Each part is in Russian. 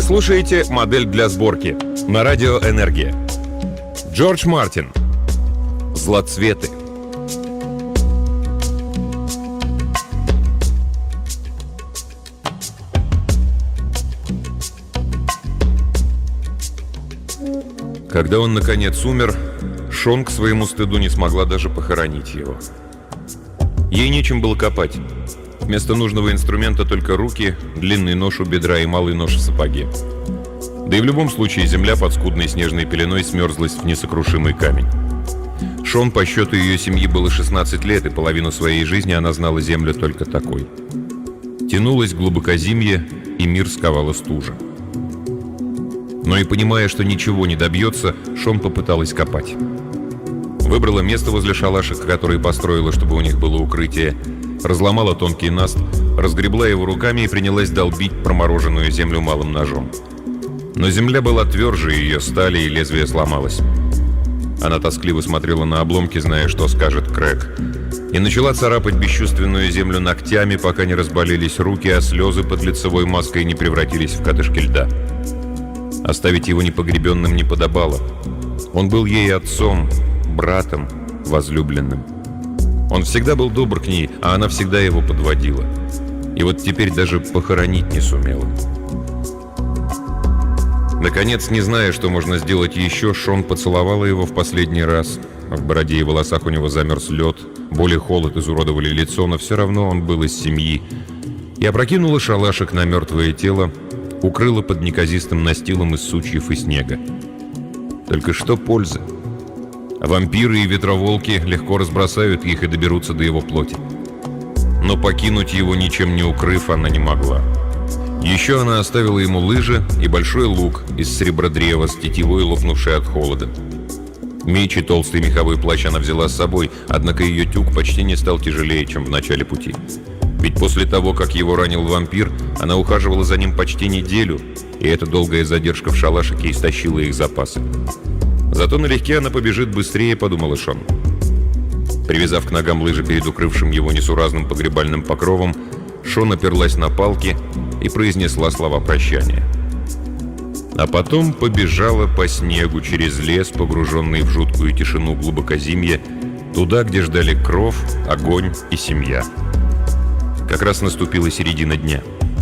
слушаете «Модель для сборки» на радио «Энергия». Джордж Мартин. Злоцветы. Когда он, наконец, умер, Шон к своему стыду не смогла даже похоронить его. Ей нечем было копать. Вместо нужного инструмента только руки, длинный нож у бедра и малый нож в сапоге. Да и в любом случае земля под скудной снежной пеленой смерзлась в несокрушимый камень. Шон, по счету ее семьи, было 16 лет, и половину своей жизни она знала землю только такой. Тянулось глубокозимье, и мир сковала стужа. Но и понимая, что ничего не добьется, Шон попыталась копать. Выбрала место возле шалашика, который построила, чтобы у них было укрытие, разломала тонкий наст, разгребла его руками и принялась долбить промороженную землю малым ножом. Но земля была тверже ее стали, и лезвие сломалось. Она тоскливо смотрела на обломки, зная, что скажет Крэг, и начала царапать бесчувственную землю ногтями, пока не разболелись руки, а слезы под лицевой маской не превратились в катышки льда. Оставить его непогребенным не подобало. Он был ей отцом, братом, возлюбленным. Он всегда был добр к ней, а она всегда его подводила. И вот теперь даже похоронить не сумела. Наконец, не зная, что можно сделать еще, Шон поцеловала его в последний раз. В бороде и волосах у него замерз лед, боль и холод изуродовали лицо, но все равно он был из семьи. И опрокинула шалашик на мертвое тело, укрыла под неказистым настилом из сучьев и снега. Только что пользы? Вампиры и ветроволки легко разбросают их и доберутся до его плоти. Но покинуть его, ничем не укрыв, она не могла. Еще она оставила ему лыжи и большой лук из сребродрева с тетивой, лопнувшей от холода. Меч и толстый меховой плащ она взяла с собой, однако ее тюк почти не стал тяжелее, чем в начале пути. Ведь после того, как его ранил вампир, она ухаживала за ним почти неделю, и эта долгая задержка в шалашике истощила их запасы. Зато налегке она побежит быстрее, подумала Шон. Привязав к ногам лыжи перед укрывшим его несуразным погребальным покровом, Шон оперлась на палки и произнесла слова прощания. А потом побежала по снегу через лес, погруженный в жуткую тишину глубокозимья, туда, где ждали кров, огонь и семья. Как раз наступила середина дня.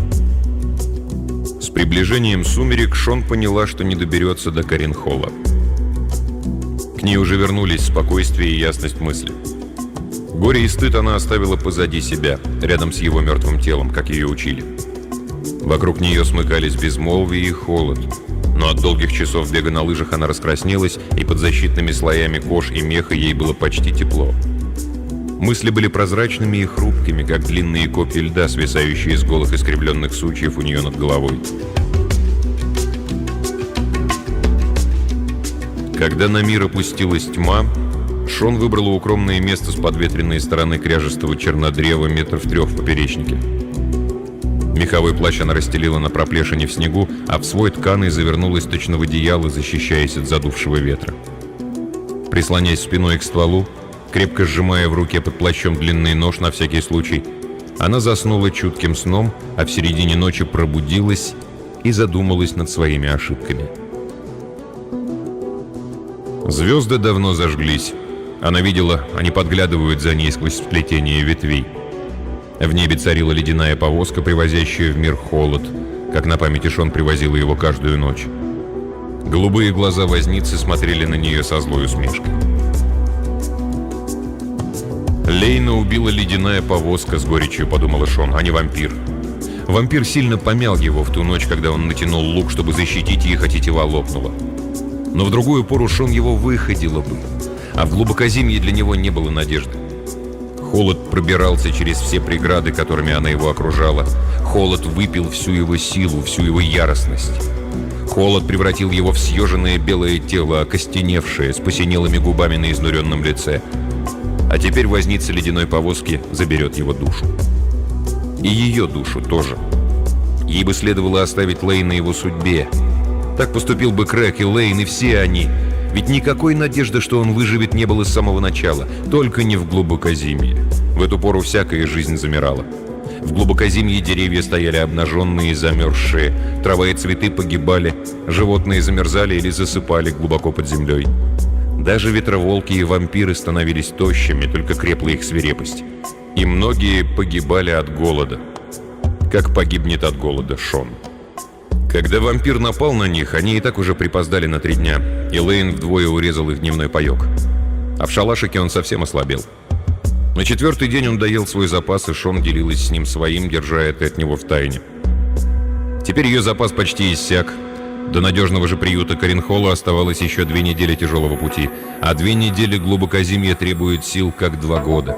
С приближением сумерек Шон поняла, что не доберется до Каренхолла. К ней уже вернулись спокойствие и ясность мысли. Горе и стыд она оставила позади себя, рядом с его мертвым телом, как ее учили. Вокруг нее смыкались безмолвие и холод, но от долгих часов бега на лыжах она раскраснелась, и под защитными слоями кож и меха ей было почти тепло. Мысли были прозрачными и хрупкими, как длинные копья льда, свисающие с голых искривленных сучьев у нее над головой. Когда на мир опустилась тьма, Шон выбрала укромное место с подветренной стороны кряжестого чернодрева метров 3 в поперечнике. Меховой плащ она расстелила на проплешине в снегу, а в свой тканый завернулась точно в одеяло, защищаясь от задувшего ветра. Прислоняясь спиной к стволу, крепко сжимая в руке под плащом длинный нож на всякий случай, она заснула чутким сном, а в середине ночи пробудилась и задумалась над своими ошибками. Звезды давно зажглись. Она видела, они подглядывают за ней сквозь сплетение ветвей. В небе царила ледяная повозка, привозящая в мир холод, как на памяти Шон привозила его каждую ночь. Голубые глаза возницы смотрели на нее со злой усмешкой. Лейна убила ледяная повозка, с горечью подумала Шон, а не вампир. Вампир сильно помял его в ту ночь, когда он натянул лук, чтобы защитить их, а тетива лопнула. Но в другую пору Шон его выходила бы, а в глубокозимье для него не было надежды. Холод пробирался через все преграды, которыми она его окружала. Холод выпил всю его силу, всю его яростность. Холод превратил его в съеженное белое тело, окостеневшее, с посинелыми губами на изнуренном лице. А теперь возница ледяной повозки заберет его душу. И ее душу тоже. Ей бы следовало оставить Лейн на его судьбе. Так поступил бы Крэг и Лейн, и все они. Ведь никакой надежды, что он выживет, не было с самого начала. Только не в глубокозимье. В эту пору всякая жизнь замирала. В глубокозимье деревья стояли обнаженные и замерзшие, трава и цветы погибали, животные замерзали или засыпали глубоко под землей. Даже ветроволки и вампиры становились тощими, только крепла их свирепость. И многие погибали от голода. Как погибнет от голода Шон. Когда вампир напал на них, они и так уже припоздали на 3 дня, и Лейн вдвое урезал их дневной паёк. А в шалашике он совсем ослабел. На 4-й день он доел свой запас, и Шон делилась с ним своим, держа это от него в тайне. Теперь ее запас почти иссяк. До надежного же приюта Каренхолу оставалось еще 2 недели тяжелого пути, а 2 недели глубокозимья требуют сил, как 2 года.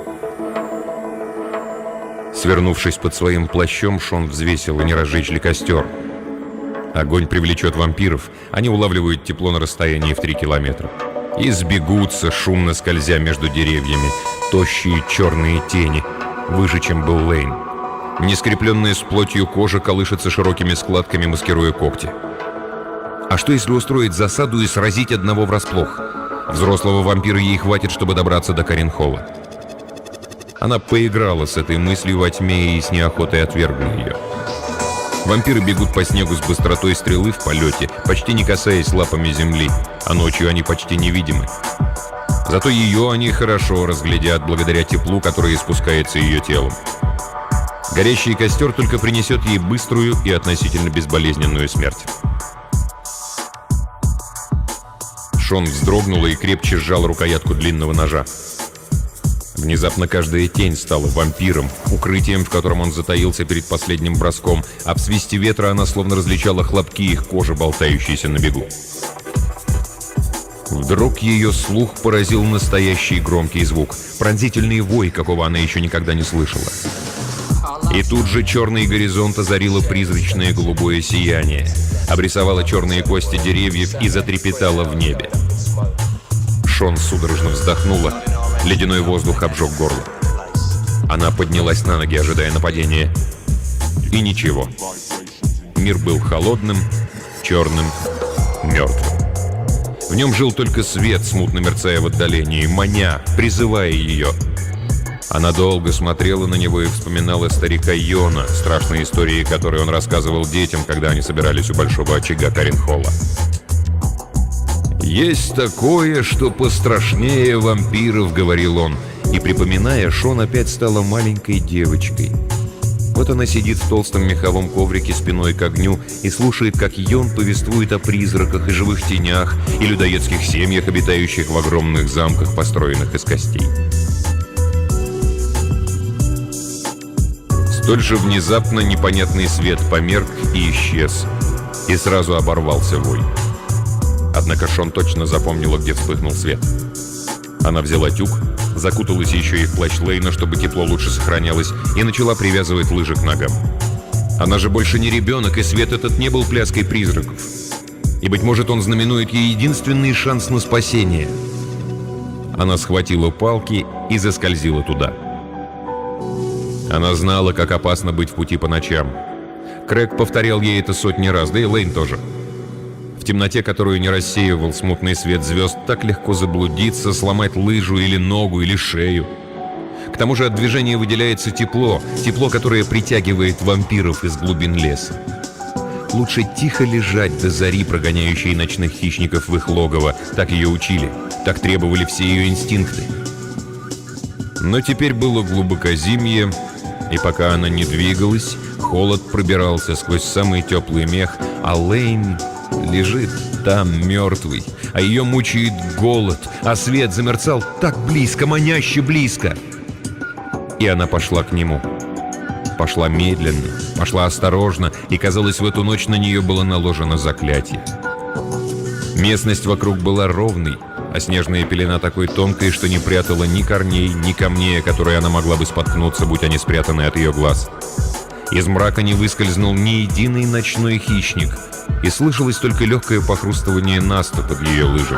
Свернувшись под своим плащом, Шон взвесил, и не разжечь ли костер. Огонь привлечет вампиров, они улавливают тепло на расстоянии в 3 километра. И сбегутся, шумно скользя между деревьями, тощие черные тени, выше, чем был Лейн. Нескрепленная с плотью кожа колышется широкими складками, маскируя когти. А что, если устроить засаду и сразить одного врасплох? Взрослого вампира ей хватит, чтобы добраться до Каренхола. Она поиграла с этой мыслью во тьме и с неохотой отвергла ее. Вампиры бегут по снегу с быстротой стрелы в полете, почти не касаясь лапами земли, а ночью они почти невидимы. Зато ее они хорошо разглядят благодаря теплу, которое испускается ее телом. Горящий костер только принесет ей быструю и относительно безболезненную смерть. Шон вздрогнула и крепче сжал рукоятку длинного ножа. Внезапно каждая тень стала вампиром, укрытием, в котором он затаился перед последним броском, а в свисте ветра она словно различала хлопки их кожи, болтающиеся на бегу. Вдруг ее слух поразил настоящий громкий звук, пронзительный вой, какого она еще никогда не слышала. И тут же черный горизонт озарило призрачное голубое сияние, обрисовало черные кости деревьев и затрепетало в небе. Шон судорожно вздохнула, ледяной воздух обжег горло. Она поднялась на ноги, ожидая нападения. И ничего. Мир был холодным, черным, мертвым. В нем жил только свет, смутно мерцая в отдалении, маня, призывая ее. Она долго смотрела на него и вспоминала старика Йона, страшные истории, которые он рассказывал детям, когда они собирались у большого очага Каренхола. «Есть такое, что пострашнее вампиров», — говорил он. И, припоминая, Шон опять стала маленькой девочкой. Вот она сидит в толстом меховом коврике спиной к огню и слушает, как Йон повествует о призраках и живых тенях и людоедских семьях, обитающих в огромных замках, построенных из костей. Столь же внезапно непонятный свет померк и исчез, и сразу оборвался вой. Однако Шон точно запомнила, где вспыхнул свет. Она взяла тюк, закуталась еще и в плащ Лейна, чтобы тепло лучше сохранялось, и начала привязывать лыжи к ногам. Она же больше не ребенок, и свет этот не был пляской призраков. И, быть может, он знаменует ей единственный шанс на спасение. Она схватила палки и заскользила туда. Она знала, как опасно быть в пути по ночам. Крэг повторял ей это сотни раз, да и Лейн тоже. В темноте, которую не рассеивал смутный свет звезд, так легко заблудиться, сломать лыжу или ногу, или шею. К тому же от движения выделяется тепло, которое притягивает вампиров из глубин леса. Лучше тихо лежать до зари, прогоняющей ночных хищников в их логово. Так ее учили, так требовали все ее инстинкты. Но теперь было глубокозимье, и пока она не двигалась, холод пробирался сквозь самый теплый мех, а Лейн лежит там мертвый, а ее мучает голод, а свет замерцал так близко, маняще близко. И она пошла к нему. Пошла медленно, пошла осторожно, и, казалось, в эту ночь на нее было наложено заклятие. Местность вокруг была ровной, а снежная пелена такой тонкой, что не прятала ни корней, ни камней, о которые она могла бы споткнуться, будь они спрятаны от ее глаз. Из мрака не выскользнул ни единый ночной хищник, и слышалось только легкое похрустывание наста под ее лыжами.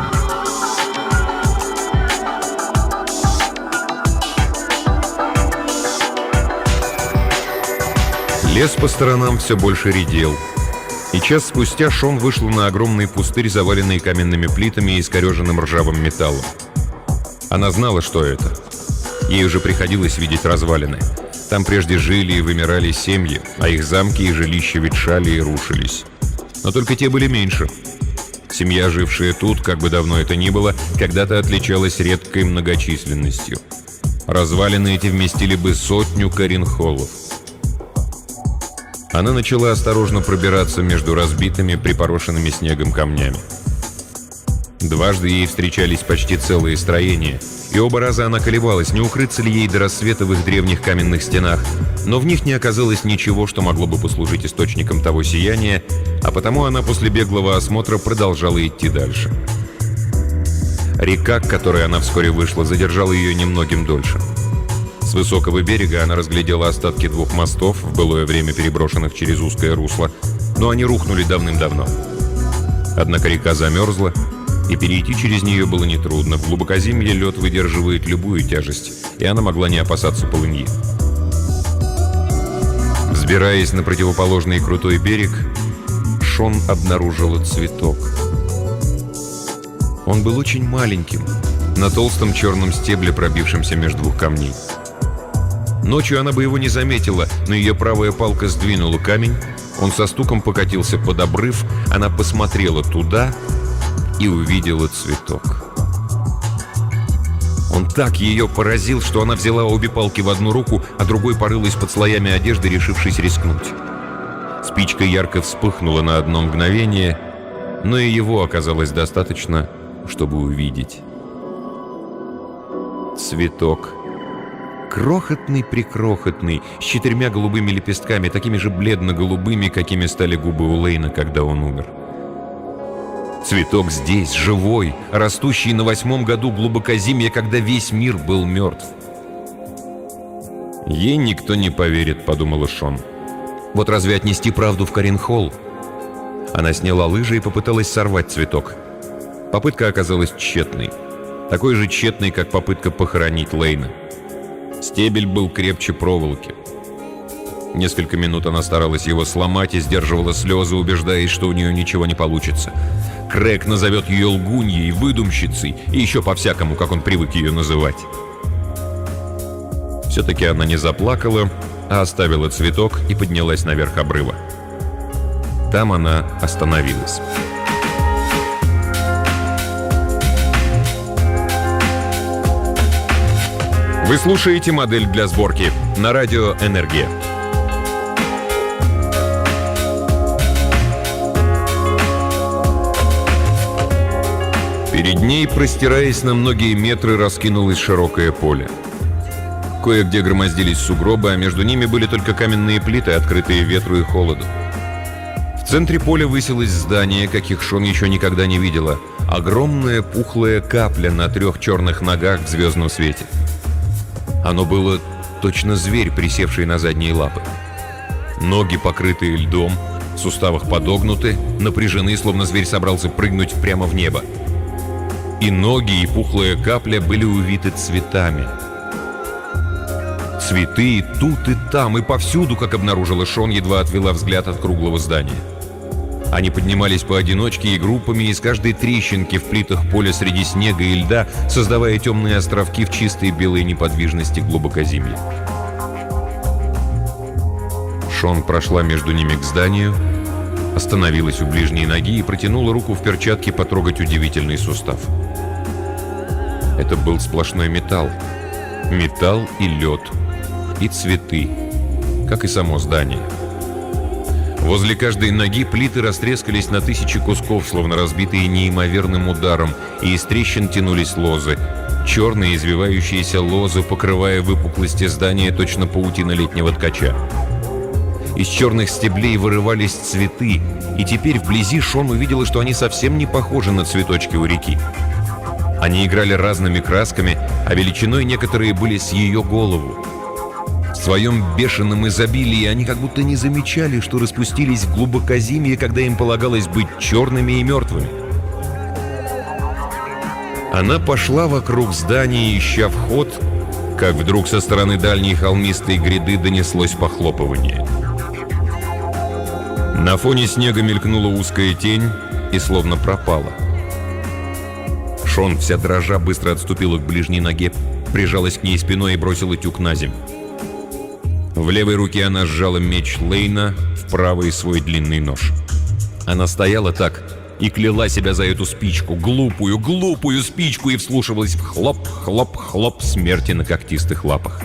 Лес по сторонам все больше редел. И час спустя Шон вышла на огромный пустырь, заваленный каменными плитами и искореженным ржавым металлом. Она знала, что это. Ей уже приходилось видеть развалины. Там прежде жили и вымирали семьи, а их замки и жилища ветшали и рушились. Но только те были меньше. Семья, жившая тут, как бы давно это ни было, когда-то отличалась редкой многочисленностью. Развалины эти вместили бы 100 Каренхоллов. Она начала осторожно пробираться между разбитыми, припорошенными снегом камнями. Дважды ей встречались почти целые строения, и оба раза она колебалась, не укрыться ли ей до рассвета в их древних каменных стенах, но в них не оказалось ничего, что могло бы послужить источником того сияния, а потому она после беглого осмотра продолжала идти дальше. Река, к которой она вскоре вышла, задержала ее немногим дольше. С высокого берега она разглядела остатки 2 мостов, в былое время переброшенных через узкое русло, но они рухнули давным-давно. Однако река замерзла, и перейти через нее было нетрудно. В глубокоземье лед выдерживает любую тяжесть, и она могла не опасаться полыньи. Взбираясь на противоположный крутой берег, Шон обнаружила цветок. Он был очень маленьким, на толстом черном стебле, пробившемся между 2 камней. Ночью она бы его не заметила, но ее правая палка сдвинула камень, он со стуком покатился под обрыв, она посмотрела туда и увидела цветок. Он так ее поразил, что она взяла обе палки в одну руку, а другой порылась под слоями одежды, решившись рискнуть. Спичка ярко вспыхнула на одно мгновение, но и его оказалось достаточно, чтобы увидеть. Цветок. Крохотный-прикрохотный, с 4 голубыми лепестками, такими же бледно-голубыми, какими стали губы у Лейна, когда он умер. Цветок здесь, живой, растущий на 8-м году глубокозимья, когда весь мир был мертв. «Ей никто не поверит», — подумала Шон. «Вот разве отнести правду в Каренхолл?» Она сняла лыжи и попыталась сорвать цветок. Попытка оказалась тщетной. Такой же тщетной, как попытка похоронить Лейна. Стебель был крепче проволоки. Несколько минут она старалась его сломать и сдерживала слезы, убеждаясь, что у нее ничего не получится. Крэг назовет ее лгуньей, выдумщицей и еще по-всякому, как он привык ее называть. Все-таки она не заплакала, а оставила цветок и поднялась наверх обрыва. Там она остановилась. Вы слушаете «Модель для сборки» на радио «Энергия». Перед ней, простираясь на многие метры, раскинулось широкое поле. Кое-где громоздились сугробы, а между ними были только каменные плиты, открытые ветру и холоду. В центре поля высилось здание, каких Шон еще никогда не видела. Огромная пухлая капля на 3 черных ногах в звездном свете. Оно было точно зверь, присевший на задние лапы. Ноги, покрытые льдом, в суставах подогнуты, напряжены, словно зверь собрался прыгнуть прямо в небо. И ноги, и пухлая капля были увиты цветами. Цветы и тут, и там, и повсюду, как обнаружила Шон, едва отвела взгляд от круглого здания. Они поднимались поодиночке и группами из каждой трещинки в плитах поля среди снега и льда, создавая темные островки в чистой белой неподвижности глубокозимья. Шон прошла между ними к зданию, остановилась у ближней ноги и протянула руку в перчатке потрогать удивительный сустав. Это был сплошной металл. Металл и лед, и цветы, как и само здание. Возле каждой ноги плиты растрескались на 1000 кусков, словно разбитые неимоверным ударом, и из трещин тянулись лозы. Черные извивающиеся лозы, покрывая выпуклости здания, точно паутина летнего ткача. Из черных стеблей вырывались цветы, и теперь вблизи Шон увидела, что они совсем не похожи на цветочки у реки. Они играли разными красками, а величиной некоторые были с ее голову. В своем бешеном изобилии они как будто не замечали, что распустились в глубокозимье, когда им полагалось быть черными и мертвыми. Она пошла вокруг здания, ища вход, как вдруг со стороны дальней холмистой гряды донеслось похлопывание. На фоне снега мелькнула узкая тень и словно пропала. Шон, вся дрожа, быстро отступила к ближней ноге, прижалась к ней спиной и бросила тюк на землю. В левой руке она сжала меч Лейна, в правой свой длинный нож. Она стояла так и кляла себя за эту спичку, глупую спичку, и вслушивалась в хлоп смерти на когтистых лапах.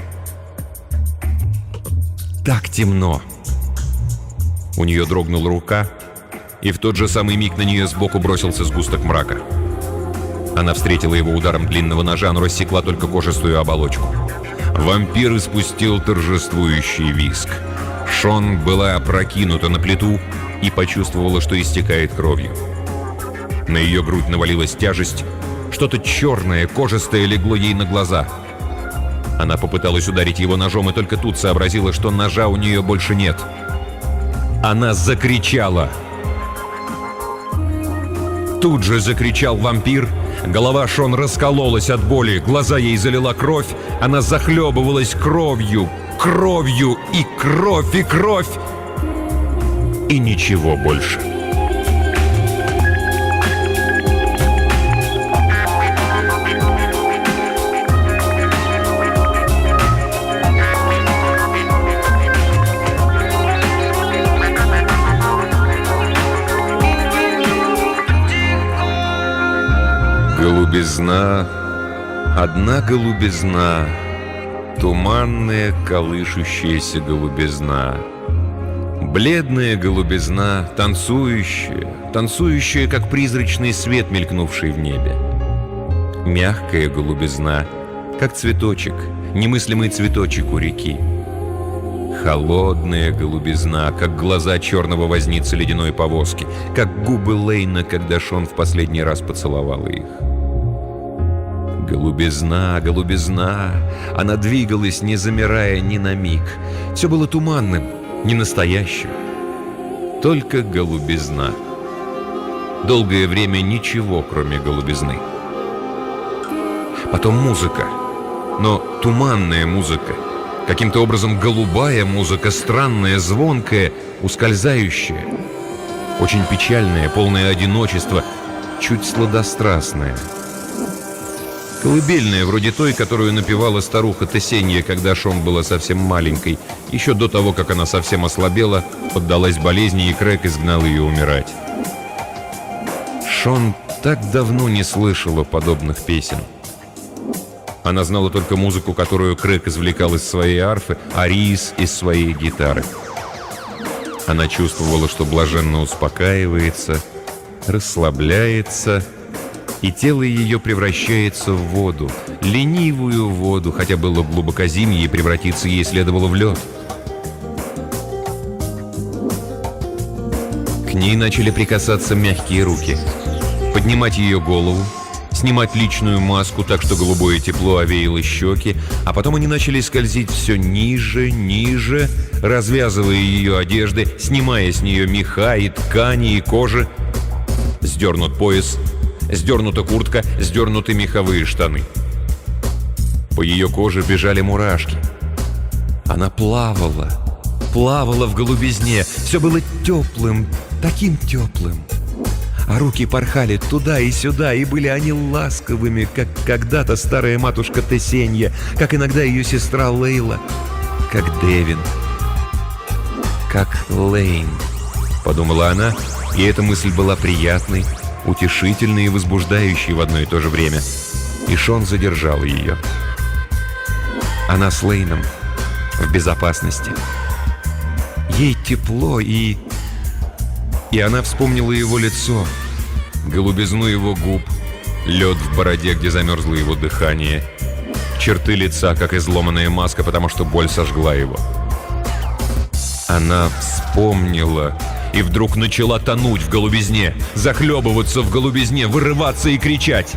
Так темно. У нее дрогнула рука, и в тот же самый миг на нее сбоку бросился сгусток мрака. Она встретила его ударом длинного ножа, но рассекла только кожистую оболочку. Вампир испустил торжествующий визг. Шон была опрокинута на плиту и почувствовала, что истекает кровью. На ее грудь навалилась тяжесть. Что-то черное, кожистое легло ей на глаза. Она попыталась ударить его ножом, и только тут сообразила, что ножа у нее больше нет. Она закричала. Тут же закричал вампир. Голова Шон раскололась от боли, глаза ей залила кровь. Она захлебывалась кровью, и кровь. И ничего больше. Голубизна, одна голубизна, туманная колышущаяся голубизна, бледная голубизна, танцующая, как призрачный свет, мелькнувший в небе. Мягкая голубизна, как цветочек, немыслимый цветочек у реки. Холодная голубизна, как глаза черного возницы ледяной повозки, как губы Лейна, когда Шон в последний раз поцеловала их. Голубизна, она двигалась, не замирая ни на миг. Все было туманным, не настоящим. Только голубизна. Долгое время ничего, кроме голубизны. Потом музыка, но туманная музыка. Каким-то образом голубая музыка, странная, звонкая, ускользающая. Очень печальная, полное одиночества, чуть сладострастная. Колыбельная, вроде той, которую напевала старуха Тесенья, когда Шон была совсем маленькой. Еще до того, как она совсем ослабела, поддалась болезни, и Крэг изгнал ее умирать. Шон так давно не слышала подобных песен. Она знала только музыку, которую Крэг извлекал из своей арфы, а Рис из своей гитары. Она чувствовала, что блаженно успокаивается, расслабляется, и тело ее превращается в воду, ленивую воду, хотя было глубокозимье, и превратиться ей следовало в лед. К ней начали прикасаться мягкие руки, поднимать ее голову, снимать личную маску так, что голубое тепло овеяло щеки, а потом они начали скользить все ниже, развязывая ее одежды, снимая с нее меха и ткани, и кожи. Сдернут пояс, сдернута куртка, сдернуты меховые штаны. По ее коже бежали мурашки. Она плавала в голубизне. Все было теплым, таким теплым. А руки порхали туда и сюда, и были они ласковыми, как когда-то старая матушка Тесенья, как иногда ее сестра Лейла, как Девин, как Лейн, подумала она, и эта мысль была приятной, утешительной и возбуждающей в одно и то же время. И Шон задержал ее. Она с Лейном в безопасности. Ей тепло, и она вспомнила его лицо, голубизну его губ, лед в бороде, где замерзло его дыхание, черты лица, как изломанная маска, потому что боль сожгла его. Она вспомнила и вдруг начала тонуть в голубизне, захлебываться в голубизне, вырываться и кричать.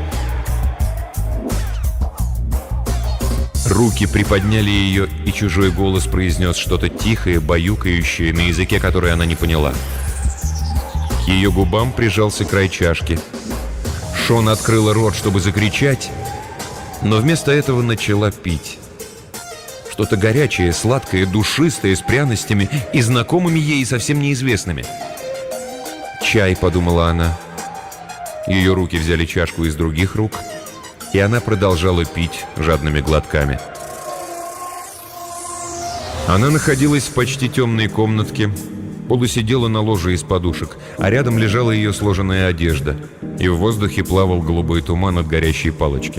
Руки приподняли ее, и чужой голос произнес что-то тихое, баюкающее, на языке, который она не поняла. К ее губам прижался край чашки. Шон открыла рот, чтобы закричать, но вместо этого начала пить. Что-то горячее, сладкое, душистое, с пряностями и знакомыми ей и совсем неизвестными. «Чай», — подумала она. Ее руки взяли чашку из других рук, и она продолжала пить жадными глотками. Она находилась в почти темной комнатке. Пола сидела на ложе из подушек, а рядом лежала ее сложенная одежда, и в воздухе плавал голубой туман от горящей палочки.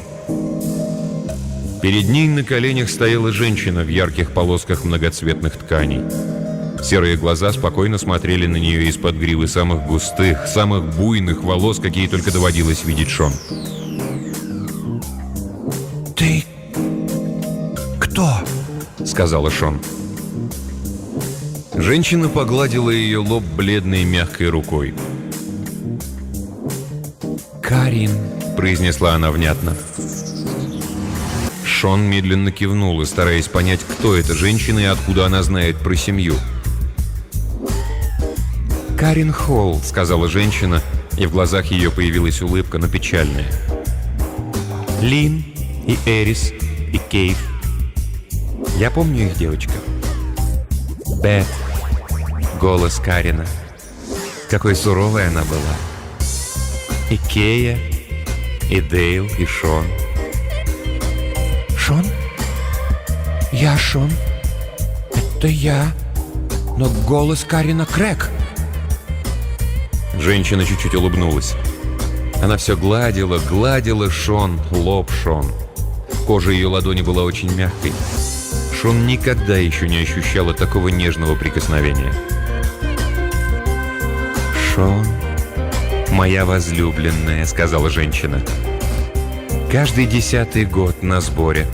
Перед ней на коленях стояла женщина в ярких полосках многоцветных тканей. Серые глаза спокойно смотрели на нее из-под гривы самых густых, самых буйных волос, какие только доводилось видеть Шон. «Ты кто?» — сказала Шон. Женщина погладила ее лоб бледной мягкой рукой. «Карин», — произнесла она внятно. Шон медленно кивнула, стараясь понять, кто эта женщина и откуда она знает про семью. «Карин Холл», — сказала женщина, и в глазах ее появилась улыбка, но печальная. «Лин и Эрис и Кейв. Я помню их, девочка. Бет. Голос Карина. Какой суровой она была. И Кея, и Дейл, и Шон». «Шон? Я Шон? Это я. Но голос Карина Крэг». Женщина чуть-чуть улыбнулась. Она все гладила, гладила Шон, лоб Шон. Кожа ее ладони была очень мягкой. Шон никогда еще не ощущала такого нежного прикосновения. «Шон, моя возлюбленная», — сказала женщина. «Каждый 10-й год на сборе».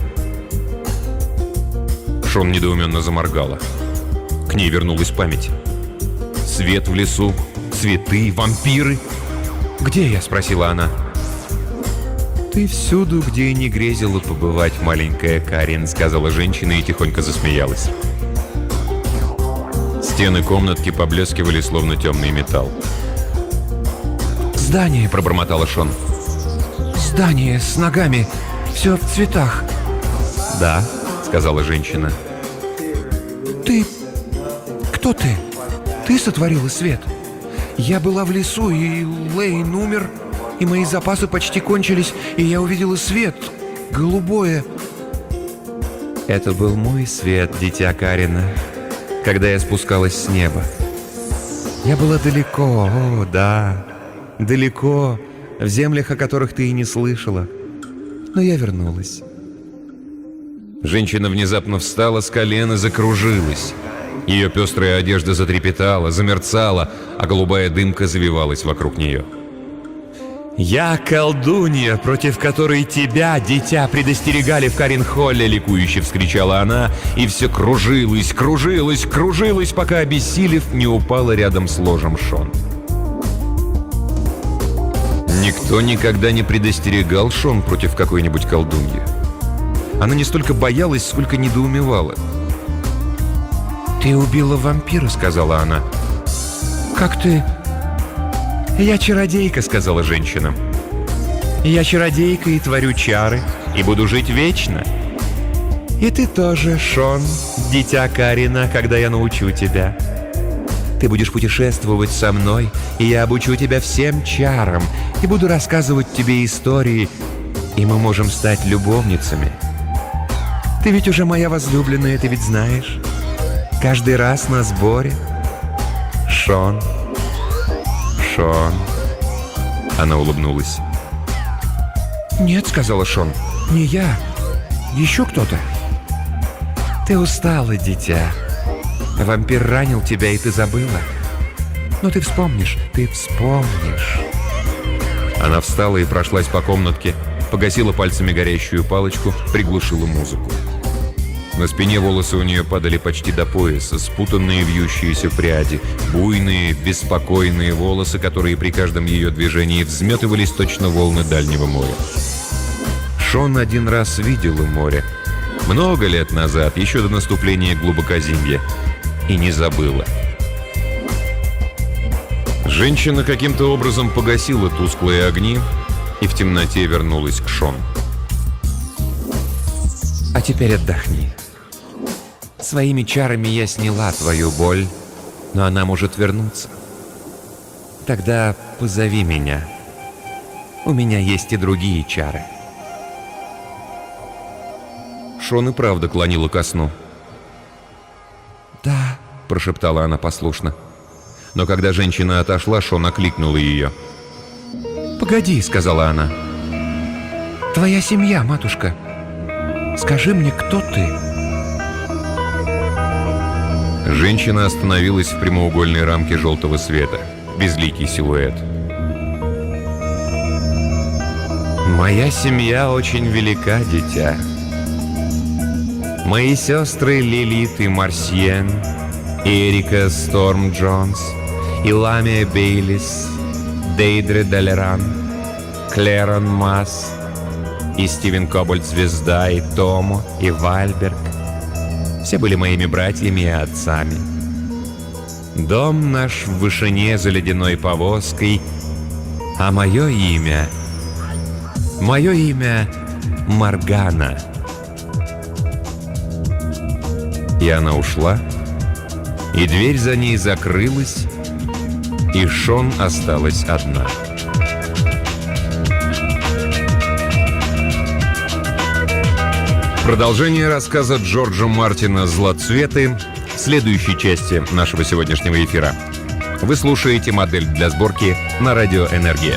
Шон недоуменно заморгала. К ней вернулась память. Свет в лесу, цветы, вампиры. «Где я?» — спросила она. «Ты всюду, где и не грезила побывать, маленькая Карин», — сказала женщина и тихонько засмеялась. Стены комнатки поблескивали, словно темный металл. «Здание», — пробормотала Шон. «Здание с ногами, все в цветах». «Да», — сказала женщина. «Ты... кто ты? Ты сотворила свет. Я была в лесу, и Лейн умер, и мои запасы почти кончились, и я увидела свет, голубое». «Это был мой свет, дитя Карина, когда я спускалась с неба. Я была далеко, о, да, далеко, в землях, о которых ты и не слышала. Но я вернулась». Женщина внезапно встала с колен и закружилась. Ее пестрая одежда затрепетала, замерцала, а голубая дымка завивалась вокруг нее. «Я колдунья, против которой тебя, дитя, предостерегали в Карин-Холле!» — ликующе вскричала она, и все кружилась, кружилась, кружилась, пока, обессилев, не упала рядом с ложем Шон. Никто никогда не предостерегал Шон против какой-нибудь колдуньи. Она не столько боялась, сколько недоумевала. «Ты убила вампира», — сказала она. «Как ты...» «Я чародейка», — сказала женщина. «Я чародейка и творю чары, и буду жить вечно. И ты тоже, Шон, дитя Карина, когда я научу тебя. Ты будешь путешествовать со мной, и я обучу тебя всем чарам, и буду рассказывать тебе истории, и мы можем стать любовницами. Ты ведь уже моя возлюбленная, ты ведь знаешь. Каждый раз на сборе. Шон, Шон». Она улыбнулась. «Нет», — сказала Шон, — «не я. Еще кто-то». «Ты устала, дитя. Вампир ранил тебя, и ты забыла. Но ты вспомнишь, ты вспомнишь». Она встала и прошлась по комнатке, погасила пальцами горящую палочку, приглушила музыку. На спине волосы у нее падали почти до пояса, спутанные вьющиеся пряди, буйные, беспокойные волосы, которые при каждом ее движении взметывались точно волны дальнего моря. Шон один раз видела море. Много лет назад, еще до наступления глубокозимья. И не забыла. Женщина каким-то образом погасила тусклые огни и в темноте вернулась к Шон. «А теперь отдохни. Своими чарами я сняла твою боль, но она может вернуться. Тогда позови меня. У меня есть и другие чары». Шон и правда клонила ко сну. прошептала она послушно. Но когда женщина отошла, Шон окликнула ее. «Погоди», — сказала она. «Твоя семья, матушка. Скажи мне, кто ты?» Женщина остановилась в прямоугольной рамке желтого света. Безликий силуэт. «Моя семья очень велика, дитя. Мои сестры Лилит и Марсьен, Эрика Сторм Джонс, и Ламия Бейлис, Дейдре Далеран, Клэрон Масс, и Стивен Кобальт-Звезда, и Томо, и Вальберг. Все были моими братьями и отцами. Дом наш в вышине за ледяной повозкой, а мое имя Моргана». И она ушла, и дверь за ней закрылась, и Шон осталась одна. Продолжение рассказа Джорджа Мартина «Злоцветы» в следующей части нашего сегодняшнего эфира. Вы слушаете «Модель для сборки» на радио «Энергия».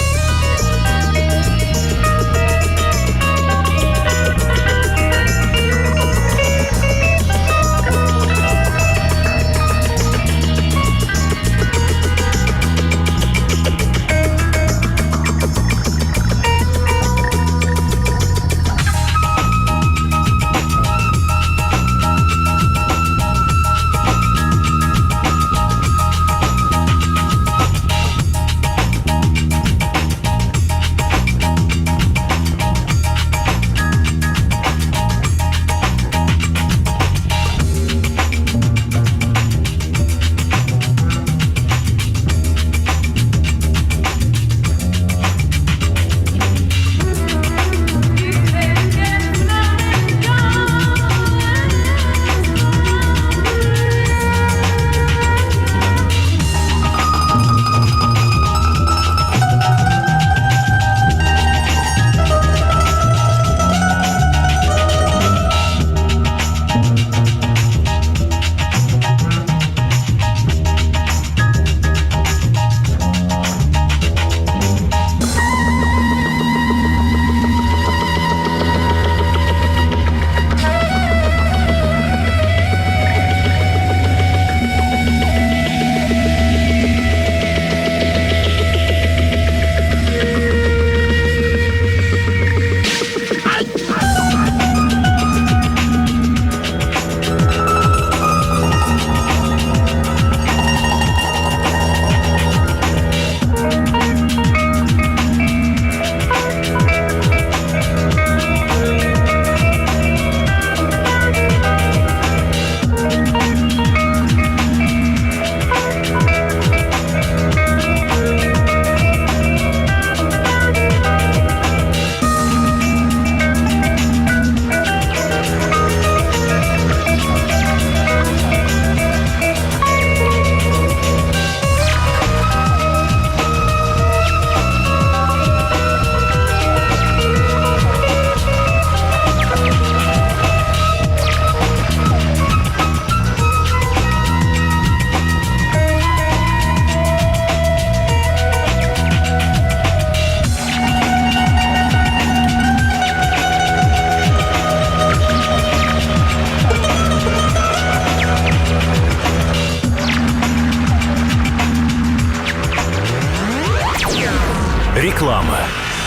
Реклама.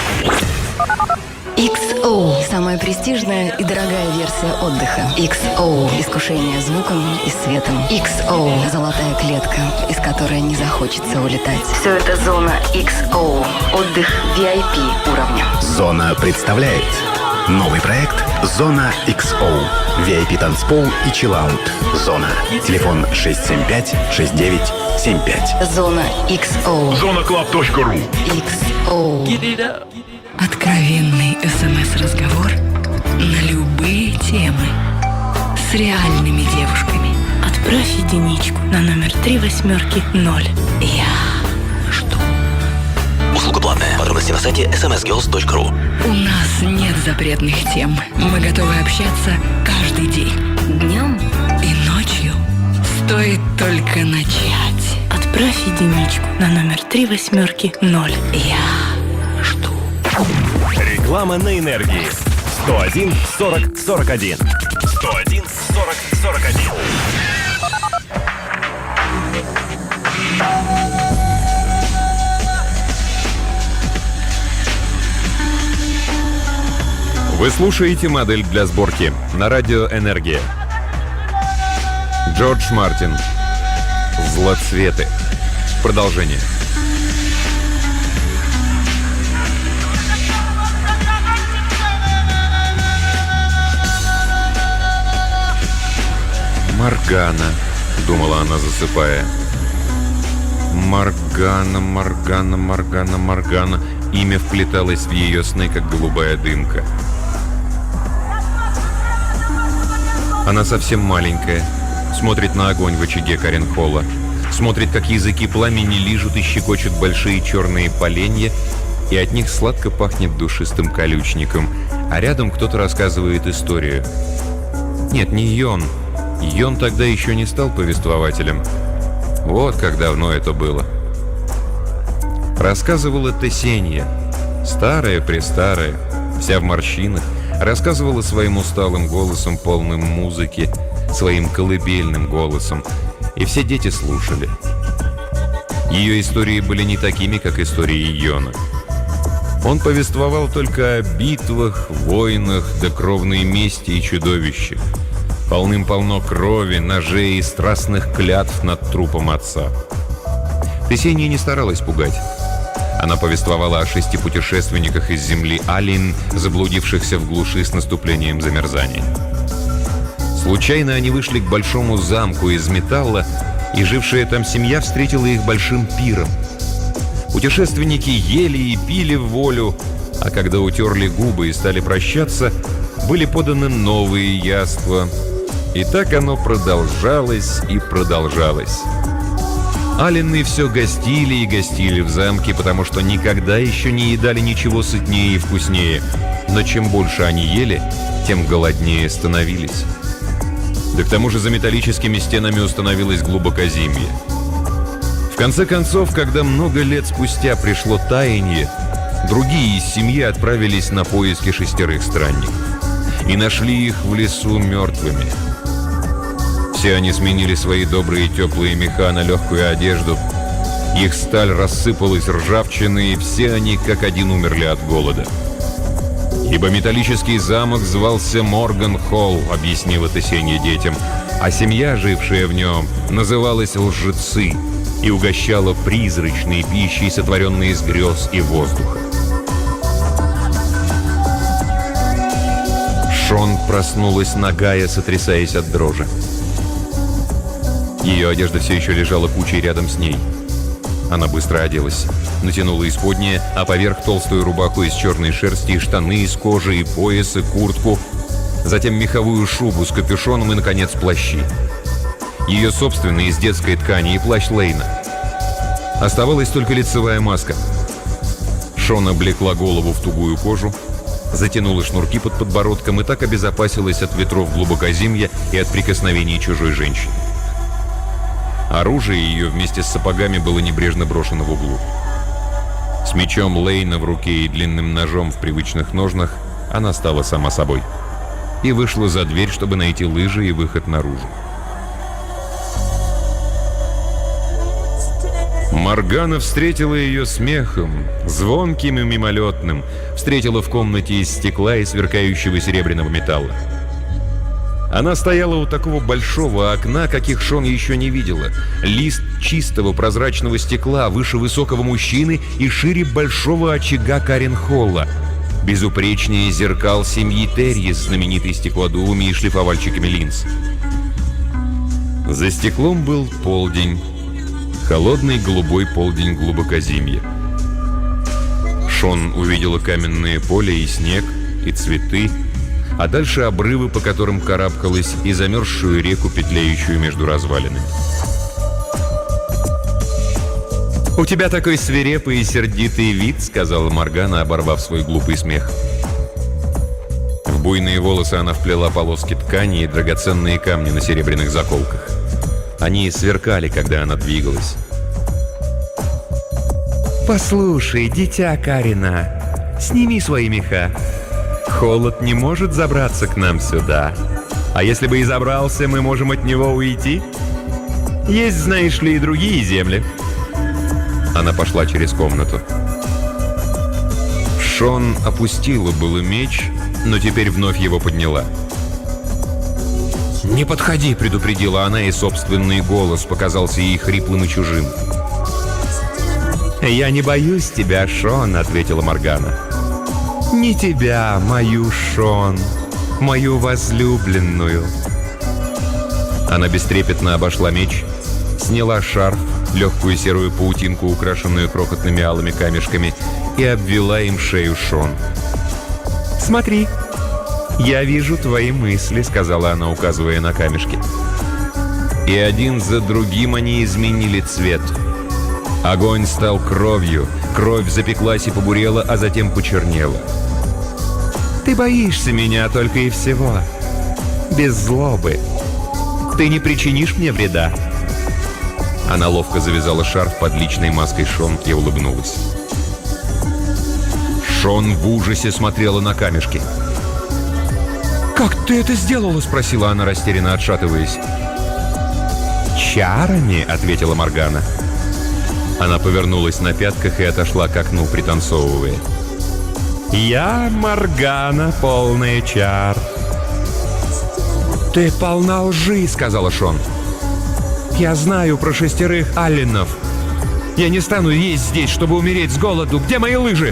XO – самая престижная и дорогая версия отдыха. XO – искушение звуком и светом. XO – золотая клетка, из которой не захочется улетать. Все это зона XO. Отдых VIP уровня. Зона представляет новый проект «Зона XO». VIP-танцпол и чиллаут. Зона. Телефон 675-6975. Зона XO. Zonaclub.ru. XO. Откровенный СМС-разговор на любые темы с реальными девушками. Отправь единичку на номер 380. Я жду. Услуга платная. Подробности на сайте smsgirls.ru. У нас нет запретных тем. Мы готовы общаться каждый день. Днем и ночью с Стоит только начать. Отправь единичку на номер 3800. Я жду. Реклама на энергии. 101 40 41. 101 40 41. Вы слушаете «Модель для сборки» на радио «Энергия». Джордж Мартин. «Злоцветы». Продолжение. «Моргана», — думала она, засыпая. «Моргана, Моргана, Моргана, Моргана». Имя вплеталось в ее сны, как голубая дымка. Она совсем маленькая, смотрит на огонь в очаге Каренхолла, смотрит, как языки пламени лижут и щекочут большие черные поленья, и от них сладко пахнет душистым колючником, а рядом кто-то рассказывает историю. Нет, не Йон. Йон тогда еще не стал повествователем. Вот как давно это было. Рассказывала Тесенья, старая-престарая, вся в морщинах, рассказывала своим усталым голосом, полным музыки, своим колыбельным голосом, и все дети слушали. Ее истории были не такими, как истории Йона. Он повествовал только о битвах, войнах, да кровной мести и чудовищах. Полным-полно крови, ножей и страстных клятв над трупом отца. Тесенья не старалась пугать. Она повествовала о 6 путешественниках из земли Алин, заблудившихся в глуши с наступлением замерзания. Случайно они вышли к большому замку из металла, и жившая там семья встретила их большим пиром. Путешественники ели и пили в волю, а когда утерли губы и стали прощаться, были поданы новые яства. И так оно продолжалось и продолжалось. Алины все гостили и гостили в замке, потому что никогда еще не едали ничего сытнее и вкуснее. Но чем больше они ели, тем голоднее становились. Да к тому же за металлическими стенами установилось глубокозимье. В конце концов, когда много лет спустя пришло таяние, другие из семьи отправились на поиски 6 странников и нашли их в лесу мертвыми. Все они сменили свои добрые теплые меха на легкую одежду. Их сталь рассыпалась ржавчиной, и все они как один умерли от голода. «Ибо металлический замок звался Морган-Холл», — объяснила Тесенья детям, а семья, жившая в нем, называлась Лжецы и угощала призрачной пищей, сотворенной из грез и воздуха. Шон проснулась нагая, сотрясаясь от дрожи. Ее одежда все еще лежала кучей рядом с ней. Она быстро оделась, натянула исподнее, а поверх толстую рубаху из черной шерсти, и штаны из кожи, и пояс, и куртку, затем меховую шубу с капюшоном и, наконец, плащи. Ее собственные из детской ткани и плащ Лейна. Оставалась только лицевая маска. Шон облекла голову в тугую кожу, затянула шнурки под подбородком и так обезопасилась от ветров глубокозимья и от прикосновений чужой женщины. Оружие ее вместе с сапогами было небрежно брошено в углу. С мечом Лейна в руке и длинным ножом в привычных ножнах она стала сама собой и вышла за дверь, чтобы найти лыжи и выход наружу. Моргана встретила ее смехом, звонким и мимолетным, встретила в комнате из стекла и сверкающего серебряного металла. Она стояла у такого большого окна, каких Шон еще не видела. Лист чистого прозрачного стекла выше высокого мужчины и шире большого очага Каренхолла. Безупречнее зеркал семьи Терьи с знаменитой стеклодувами и шлифовальщиками линз. За стеклом был полдень. Холодный голубой полдень глубокозимья. Шон увидела каменное поле и снег, и цветы, а дальше обрывы, по которым карабкалась, и замерзшую реку, петляющую между развалинами. «У тебя такой свирепый и сердитый вид», — сказала Моргана, оборвав свой глупый смех. В буйные волосы она вплела полоски ткани и драгоценные камни на серебряных заколках. Они сверкали, когда она двигалась. «Послушай, дитя Карина, сними свои меха. Холод не может забраться к нам сюда. А если бы и забрался, мы можем от него уйти. Есть, знаешь ли, и другие земли». Она пошла через комнату. Шон опустила было меч, но теперь вновь его подняла. «Не подходи», — предупредила она, и собственный голос показался ей хриплым и чужим. «Я не боюсь тебя, Шон», — ответила Моргана. «Не тебя, мою Шон, мою возлюбленную». Она бестрепетно обошла меч, сняла шарф, легкую серую паутинку, украшенную крохотными алыми камешками, и обвела им шею Шон. «Смотри, я вижу твои мысли», — сказала она, указывая на камешки. И один за другим они изменили цвет. Огонь стал кровью, кровь запеклась и побурела, а затем почернела. «Ты боишься меня только и всего. Без злобы. Ты не причинишь мне вреда». Она ловко завязала шарф под личной маской Шон и улыбнулась. Шон в ужасе смотрела на камешки. «Как ты это сделала?» — спросила она, растерянно отшатываясь. «Чарами», — ответила Моргана. Она повернулась на пятках и отошла к окну, пританцовывая. «Я Моргана, полная чар». «Ты полна лжи», — сказала Шон. «Я знаю про 6 алленов. Я не стану есть здесь, чтобы умереть с голоду. Где мои лыжи?»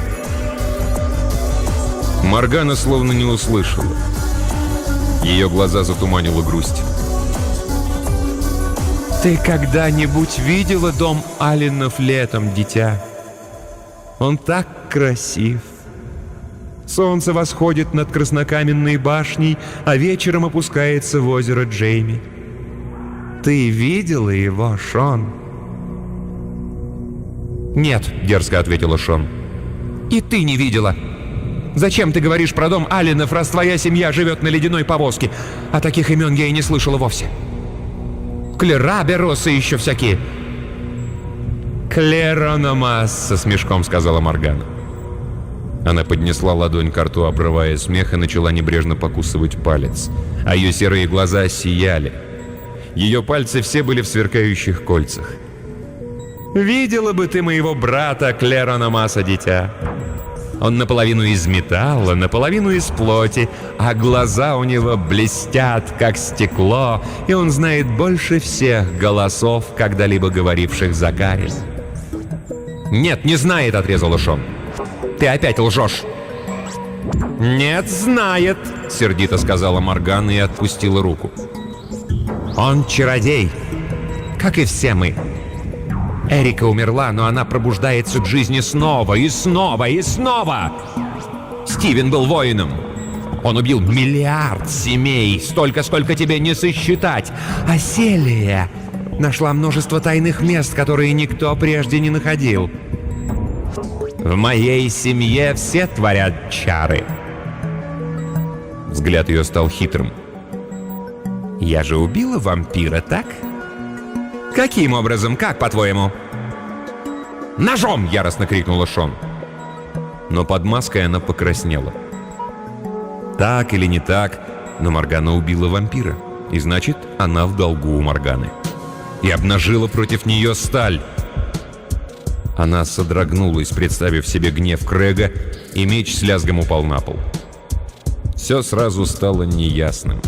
Моргана словно не услышала. Ее глаза затуманила грусть. «Ты когда-нибудь видела дом алленов летом, дитя? Он так красив. Солнце восходит над краснокаменной башней, а вечером опускается в озеро Джейми. Ты видела его, Шон?» «Нет», — дерзко ответила Шон. «И ты не видела. Зачем ты говоришь про дом алленов, раз твоя семья живет на ледяной повозке? А таких имен я и не слышала вовсе. Клераберос и еще всякие». «Клерономас», — со смешком сказала Моргана. Она поднесла ладонь к рту, обрывая смех, и начала небрежно покусывать палец. А ее серые глаза сияли. Ее пальцы все были в сверкающих кольцах. «Видела бы ты моего брата Клерономаса, дитя. Он наполовину из металла, наполовину из плоти, а глаза у него блестят, как стекло, и он знает больше всех голосов, когда-либо говоривших за Карин». «Нет, не знает», — отрезала Шон. «Ты опять лжешь». «Нет, знает», — сердито сказала Моргана и отпустила руку. «Он чародей, как и все мы. Эрика умерла, но она пробуждается к жизни снова и снова и снова. Стивен был воином. Он убил 1 миллиард семей, столько, сколько тебе не сосчитать. А Селия нашла множество тайных мест, которые никто прежде не находил. В моей семье все творят чары». Взгляд ее стал хитрым. «Я же убила вампира, так? Каким образом? Как, по-твоему?» «Ножом!» — яростно крикнула Шон. Но под маской она покраснела. Так или не так, но Моргана убила вампира. И значит, она в долгу у Морганы. И обнажила против нее сталь. Она содрогнулась, представив себе гнев Крэга, и меч с лязгом упал на пол. Все сразу стало неясным.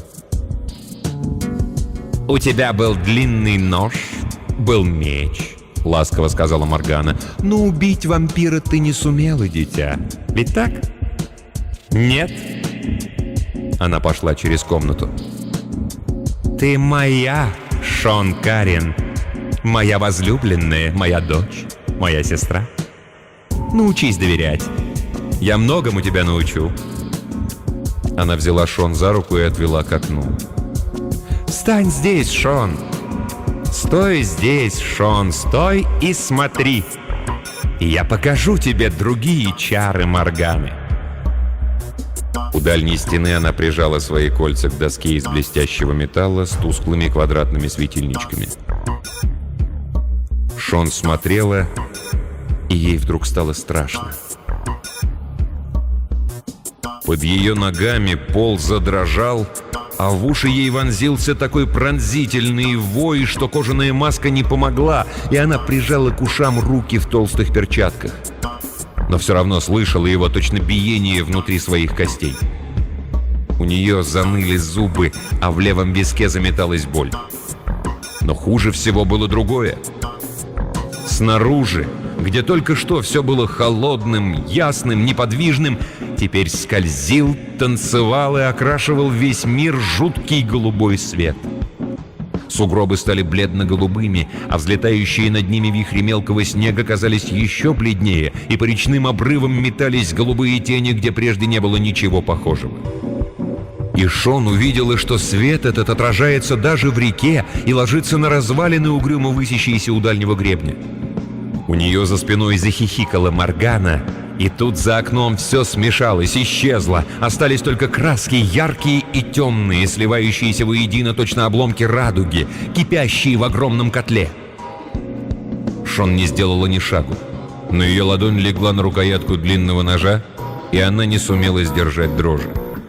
«У тебя был длинный нож, был меч», — ласково сказала Моргана. «Но убить вампира ты не сумела, дитя. Ведь так?» «Нет?» Она пошла через комнату. «Ты моя, Шон Карин. Моя возлюбленная, моя дочь, моя сестра. Научись доверять. Я многому тебя научу». Она взяла Шон за руку и отвела к окну. «Встань здесь, Шон. Стой здесь, Шон, стой и смотри. И я покажу тебе другие чары Морганы». У дальней стены она прижала свои кольца к доске из блестящего металла с тусклыми квадратными светильничками. Шон смотрела, и ей вдруг стало страшно. Под ее ногами пол задрожал, а в уши ей вонзился такой пронзительный вой, что кожаная маска не помогла, и она прижала к ушам руки в толстых перчатках. Но все равно слышала его точно биение внутри своих костей. У нее заныли зубы, а в левом виске заметалась боль. Но хуже всего было другое. Снаружи, где только что все было холодным, ясным, неподвижным, теперь скользил, танцевал и окрашивал весь мир жуткий голубой свет. Сугробы стали бледно-голубыми, а взлетающие над ними вихри мелкого снега казались еще бледнее, и по речным обрывам метались голубые тени, где прежде не было ничего похожего. И Шон увидела, что свет этот отражается даже в реке и ложится на развалины, угрюмо высящиеся у дальнего гребня. У нее за спиной захихикала Моргана, и тут за окном все смешалось, исчезло. Остались только краски яркие и темные, сливающиеся воедино точно обломки радуги, кипящие в огромном котле. Шон не сделала ни шагу, но ее ладонь легла на рукоятку длинного ножа, и она не сумела сдержать дрожи.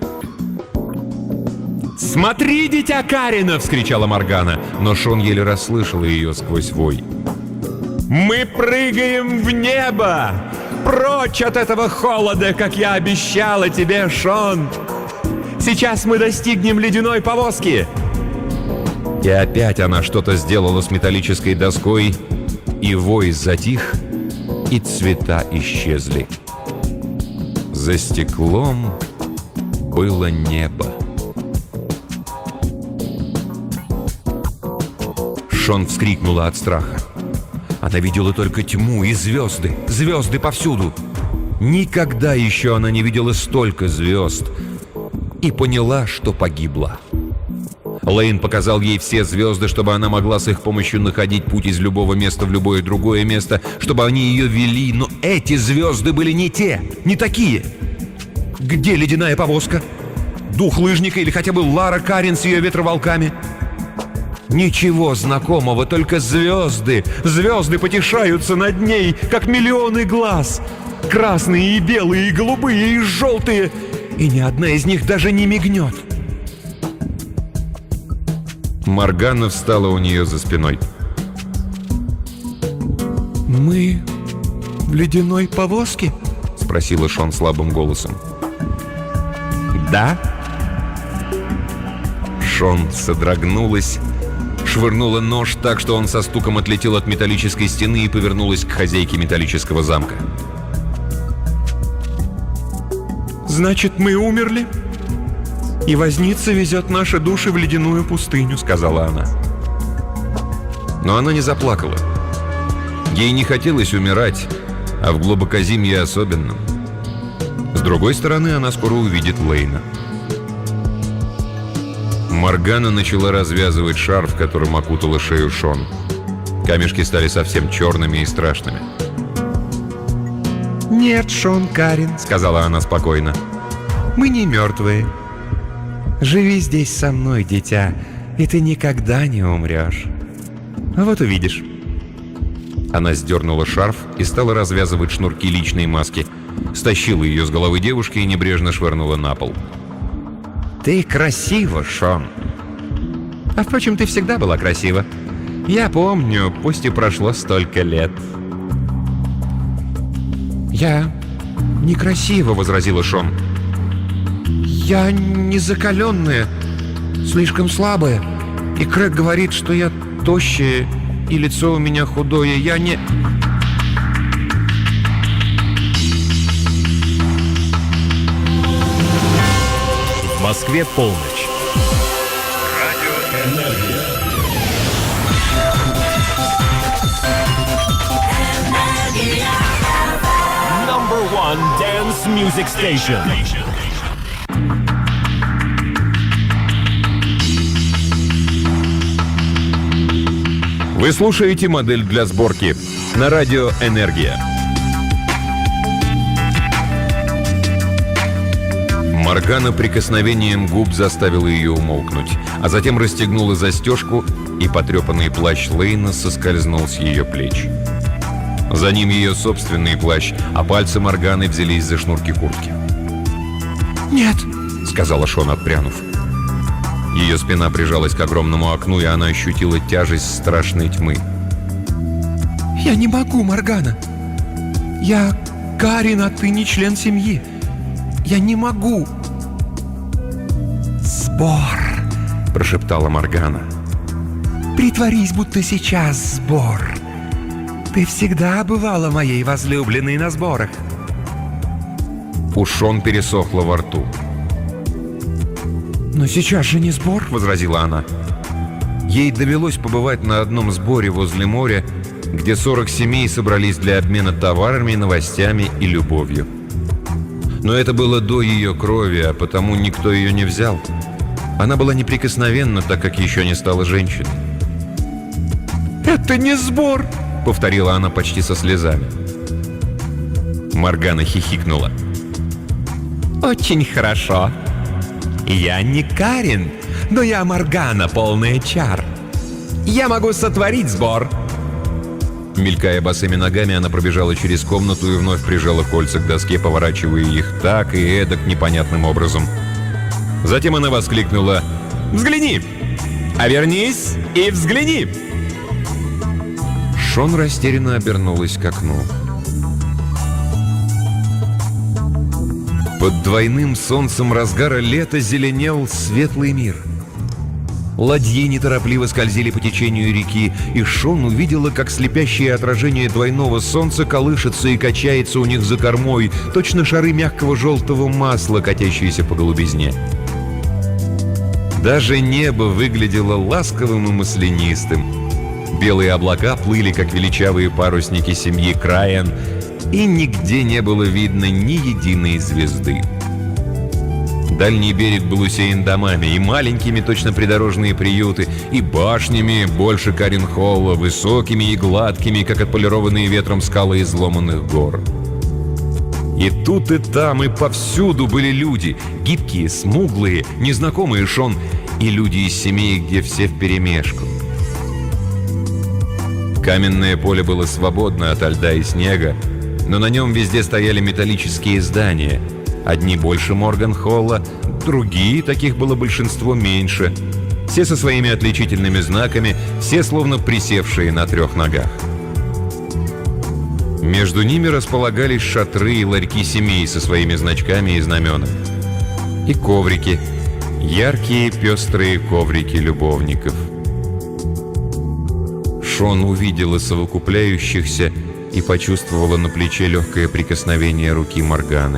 «Смотри, дитя Карина!» — вскричала Моргана, но Шон еле расслышала ее сквозь вой. «Мы прыгаем в небо! Прочь от этого холода, как я обещала тебе, Шон! Сейчас мы достигнем ледяной повозки!» И опять она что-то сделала с металлической доской, и вой затих, и цвета исчезли. За стеклом было небо. Шон вскрикнула от страха. Она видела только тьму и звезды, звезды повсюду. Никогда еще она не видела столько звезд. И поняла, что погибла. Лейн показал ей все звезды, чтобы она могла с их помощью находить путь из любого места в любое другое место, чтобы они ее вели, но эти звезды были не те, не такие. Где ледяная повозка? Дух лыжника или хотя бы Лара Карин с ее ветроволками? Ничего знакомого, только звезды. Звезды потешаются над ней, как миллионы глаз. Красные и белые, и голубые, и желтые. И ни одна из них даже не мигнет. Моргана встала у нее за спиной. «Мы в ледяной повозке?» — спросила Шон слабым голосом. «Да?» Шон содрогнулась, швырнула нож так, что он со стуком отлетел от металлической стены и повернулась к хозяйке металлического замка. «Значит, мы умерли? И возница везет наши души в ледяную пустыню», — сказала она. Но она не заплакала. Ей не хотелось умирать, а в глубокозимье особенно. С другой стороны, она скоро увидит Лейна. Моргана начала развязывать шарф, которым окутала шею Шон. Камешки стали совсем черными и страшными. «Нет, Шон Карин», — сказала она спокойно. «Мы не мертвые. Живи здесь со мной, дитя, и ты никогда не умрешь. Вот увидишь». Она сдернула шарф и стала развязывать шнурки личной маски, стащила ее с головы девушки и небрежно швырнула на пол. «Ты красива, Шон. А впрочем, ты всегда была красива. Я помню, пусть и прошло столько лет». «Я некрасива», — возразила Шон. «Я не закаленная, слишком слабая. И Крэг говорит, что я тощая, и лицо у меня худое. Я не...» В Москве полночь. Радио «Энергия». #1 Dance Music Station. Вы слушаете «Модель для сборки» на радио «Энергия». Моргана прикосновением губ заставила ее умолкнуть, а затем расстегнула застежку, и потрепанный плащ Лейна соскользнул с ее плеч. За ним ее собственный плащ, а пальцы Морганы взялись за шнурки куртки. «Нет», — сказала Шон, отпрянув. Ее спина прижалась к огромному окну, и она ощутила тяжесть страшной тьмы. «Я не могу, Моргана. Я Карин, а ты не член семьи. Я не могу». «Сбор», — прошептала Моргана. «Притворись, будто сейчас сбор. Ты всегда бывала моей возлюбленной на сборах». У Шон пересохло во рту. «Но сейчас же не сбор», — возразила она. Ей довелось побывать на одном сборе возле моря, где 40 семей собрались для обмена товарами, новостями и любовью. Но это было до ее крови, а потому никто ее не взял. Она была неприкосновенна, так как еще не стала женщиной. «Это не сбор», — повторила она почти со слезами. Моргана хихикнула. «Очень хорошо. Я не Карин, но я Моргана, полная чар. Я могу сотворить сбор». Мелькая босыми ногами, она пробежала через комнату и вновь прижала кольца к доске, поворачивая их так и эдак непонятным образом. Затем она воскликнула: «Взгляни! А вернись и взгляни!» Шон растерянно обернулась к окну. Под двойным солнцем разгара лета зеленел светлый мир. Ладьи неторопливо скользили по течению реки, и Шон увидела, как слепящее отражение двойного солнца колышется и качается у них за кормой, точно шары мягкого желтого масла, катящиеся по голубизне. Даже небо выглядело ласковым и маслянистым. Белые облака плыли, как величавые парусники семьи Крайан, и нигде не было видно ни единой звезды. Дальний берег был усеян домами, и маленькими, точно придорожные приюты, и башнями, больше Карин-Холла, высокими и гладкими, как отполированные ветром скалы изломанных гор. И тут, и там, и повсюду были люди, гибкие, смуглые, незнакомые Шон, и люди из семей, где все вперемешку. Каменное поле было свободно ото льда и снега, но на нем везде стояли металлические здания. Одни больше Морган-Холла, другие, таких было большинство, меньше. Все со своими отличительными знаками, все словно присевшие на 3 ногах. Между ними располагались шатры и ларьки семей со своими значками и знаменами. И коврики, яркие пестрые коврики любовников. Шон увидела совокупляющихся и почувствовала на плече легкое прикосновение руки Морганы.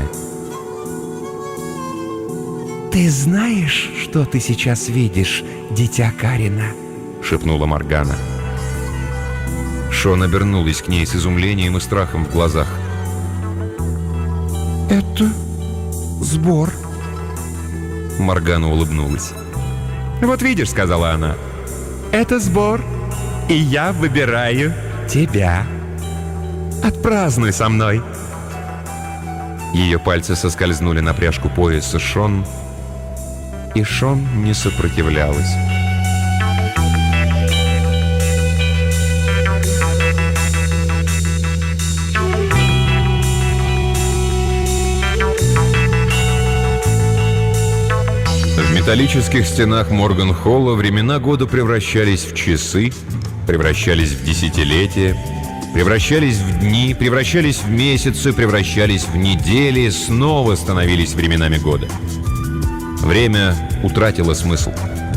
«Ты знаешь, что ты сейчас видишь, дитя Карина?» — шепнула Моргана. Шон обернулась к ней с изумлением и страхом в глазах. «Это сбор». Моргана улыбнулась. «Вот видишь», — сказала она, — «это сбор, и я выбираю тебя. Отпразднуй со мной». Ее пальцы соскользнули на пряжку пояса Шон, и Шон не сопротивлялась. В металлических стенах Морган-Холла времена года превращались в часы, превращались в десятилетия, превращались в дни, превращались в месяцы, превращались в недели, снова становились временами года. Время утратило смысл.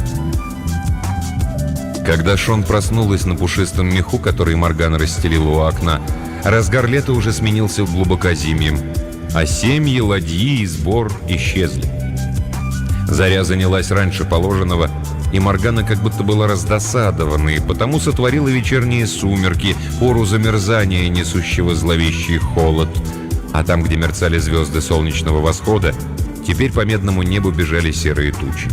Когда Шон проснулась на пушистом меху, который Моргана расстелила у окна, разгар лета уже сменился глубокозимьем, а семьи, ладьи и сбор исчезли. Заря занялась раньше положенного, и Моргана как будто была раздосадована, и потому сотворила вечерние сумерки, пору замерзания, несущего зловещий холод. А там, где мерцали звезды солнечного восхода, теперь по медному небу бежали серые тучи.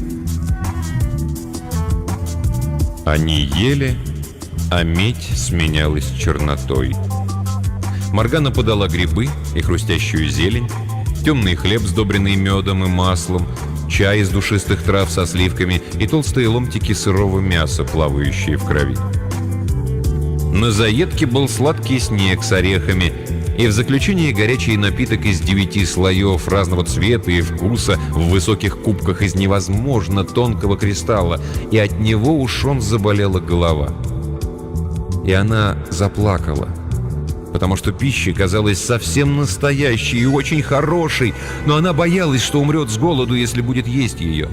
Они ели, а медь сменялась чернотой. Моргана подала грибы и хрустящую зелень, темный хлеб, сдобренный медом и маслом, чай из душистых трав со сливками и толстые ломтики сырого мяса, плавающие в крови. На заедке был сладкий снег с орехами, и в заключение горячий напиток из 9 слоев разного цвета и вкуса в высоких кубках из невозможно тонкого кристалла, и от него у Шон заболела голова. И она заплакала, потому что пища казалась совсем настоящей и очень хорошей, но она боялась, что умрет с голоду, если будет есть ее.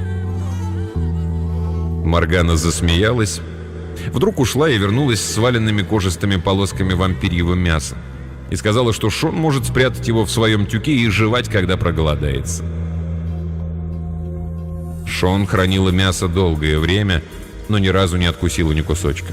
Моргана засмеялась, вдруг ушла и вернулась с сваленными кожистыми полосками вампирьего мяса и сказала, что Шон может спрятать его в своем тюке и жевать, когда проголодается. Шон хранила мясо долгое время, но ни разу не откусила ни кусочка.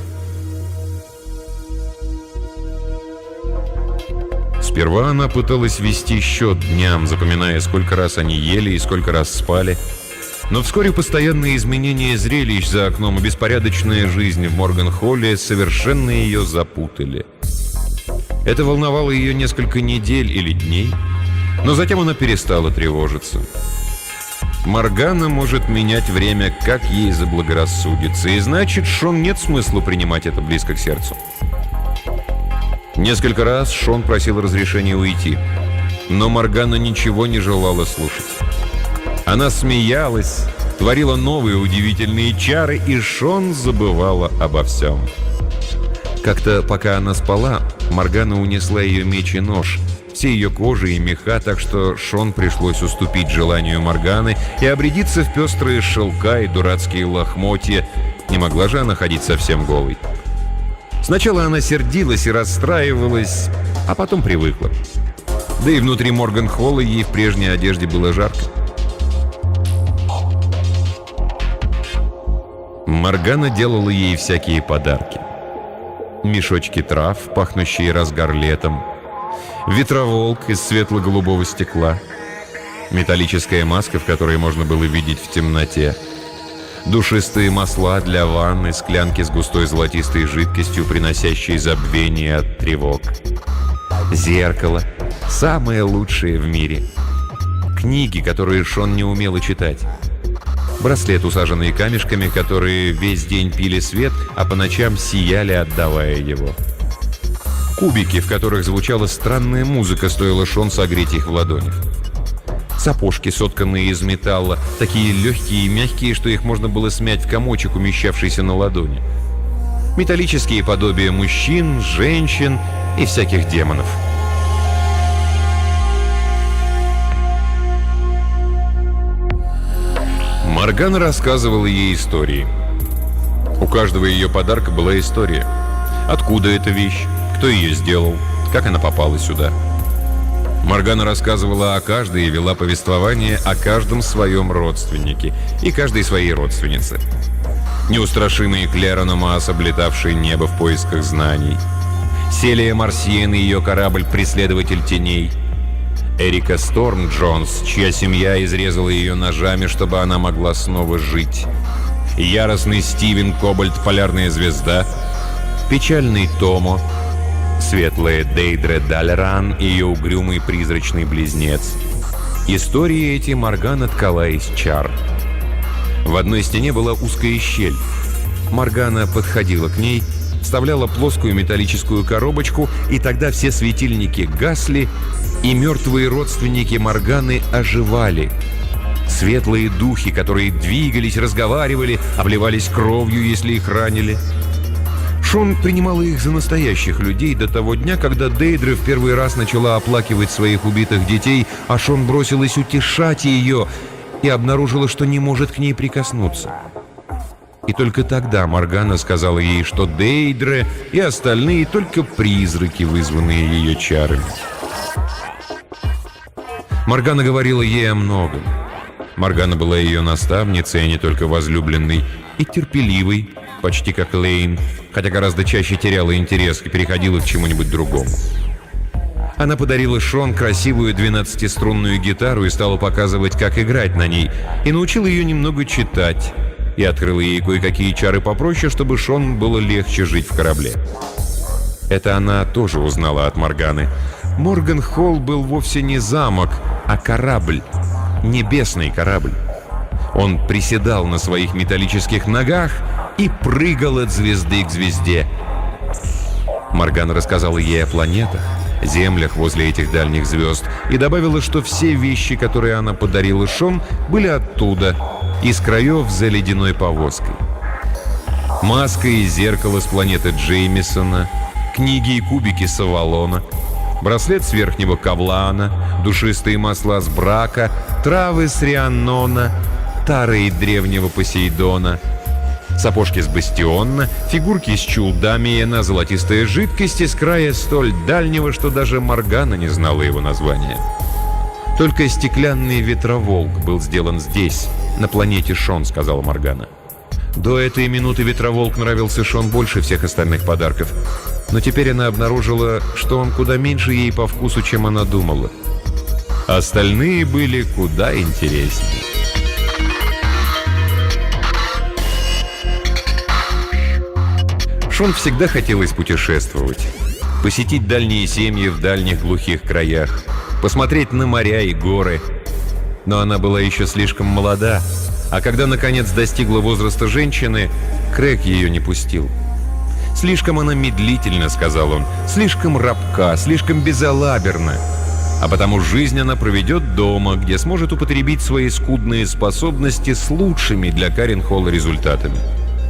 Сперва она пыталась вести счет дням, запоминая, сколько раз они ели и сколько раз спали. Но вскоре постоянные изменения зрелищ за окном и беспорядочная жизнь в Морган-Холле совершенно ее запутали. Это волновало ее несколько недель или дней, но затем она перестала тревожиться. Моргана может менять время, как ей заблагорассудится, и значит, Шон нет смысла принимать это близко к сердцу. Несколько раз Шон просил разрешения уйти, но Моргана ничего не желала слушать. Она смеялась, творила новые удивительные чары, и Шон забывала обо всем. Как-то, пока она спала, Моргана унесла ее меч и нож, все ее кожи и меха, так что Шон пришлось уступить желанию Морганы и обрядиться в пестрые шелка и дурацкие лохмотья. Не могла же она ходить совсем голой. Сначала она сердилась и расстраивалась, а потом привыкла. Да и внутри Морган-Холла ей в прежней одежде было жарко. Моргана делала ей всякие подарки. Мешочки трав, пахнущие разгар летом, ветроволк из светло-голубого стекла, металлическая маска, в которой можно было видеть в темноте, душистые масла для ванны, склянки с густой золотистой жидкостью, приносящей забвение от тревог, зеркало, самое лучшее в мире, книги, которые Шон не умела читать, браслет, усаженный камешками, которые весь день пили свет, а по ночам сияли, отдавая его. Кубики, в которых звучала странная музыка, стоило Шон согреть их в ладонях. Сапожки, сотканные из металла, такие легкие и мягкие, что их можно было смять в комочек, умещавшийся на ладони. Металлические подобия мужчин, женщин и всяких демонов. Моргана рассказывала ей истории. У каждого ее подарка была история. Откуда эта вещь, кто ее сделал, как она попала сюда. Моргана рассказывала о каждой и вела повествование о каждом своем родственнике и каждой своей родственнице. Неустрашимый Клерона Маас, облетавший небо в поисках знаний. Селия Марсиен и ее корабль «Преследователь теней». Эрика Сторм Джонс, чья семья изрезала ее ножами, чтобы она могла снова жить. Яростный Стивен Кобальт, полярная звезда. Печальный Томо. Светлая Дейдре Далеран и ее угрюмый призрачный близнец. Истории эти Моргана ткала из чар. В одной стене была узкая щель. Моргана подходила к ней, вставляла плоскую металлическую коробочку, и тогда все светильники гасли, и мертвые родственники Морганы оживали. Светлые духи, которые двигались, разговаривали, обливались кровью, если их ранили. Шон принимала их за настоящих людей до того дня, когда Дейдре в первый раз начала оплакивать своих убитых детей, а Шон бросилась утешать ее и обнаружила, что не может к ней прикоснуться. И только тогда Моргана сказала ей, что Дейдре и остальные только призраки, вызванные ее чарами. Моргана говорила ей о многом. Моргана была ее наставницей, а не только возлюбленной, и терпеливой, почти как Лейн, хотя гораздо чаще теряла интерес и переходила к чему-нибудь другому. Она подарила Шон красивую 12-струнную гитару и стала показывать, как играть на ней, и научила ее немного читать, и открыла ей кое-какие чары попроще, чтобы Шон было легче жить в корабле. Это она тоже узнала от Морганы. Морган-Холл был вовсе не замок, а корабль. Небесный корабль. Он приседал на своих металлических ногах и прыгал от звезды к звезде. Моргана рассказала ей о планетах, землях возле этих дальних звезд и добавила, что все вещи, которые она подарила Шон, были оттуда, из краев за ледяной повозкой. Маска и зеркало с планеты Джеймисона, книги и кубики с Авалона, браслет с верхнего Кавлана, душистые масла с Брака, травы с Рианнона, тары и древнего Посейдона, сапожки с Бастиона, фигурки из Чулдамиена, золотистая жидкость из края столь дальнего, что даже Моргана не знала его названия. «Только стеклянный ветроволк был сделан здесь, на планете Шон», — сказала Моргана. До этой минуты ветроволк нравился Шон больше всех остальных подарков, но теперь она обнаружила, что он куда меньше ей по вкусу, чем она думала. Остальные были куда интереснее. Шон всегда хотелось путешествовать, посетить дальние семьи в дальних глухих краях, посмотреть на моря и горы. Но она была еще слишком молода, а когда наконец достигла возраста женщины, Крэг ее не пустил. «Слишком она медлительна», — сказал он, — «слишком рабка, слишком безалаберна. А потому жизнь она проведет дома, где сможет употребить свои скудные способности с лучшими для Карен-Холла результатами».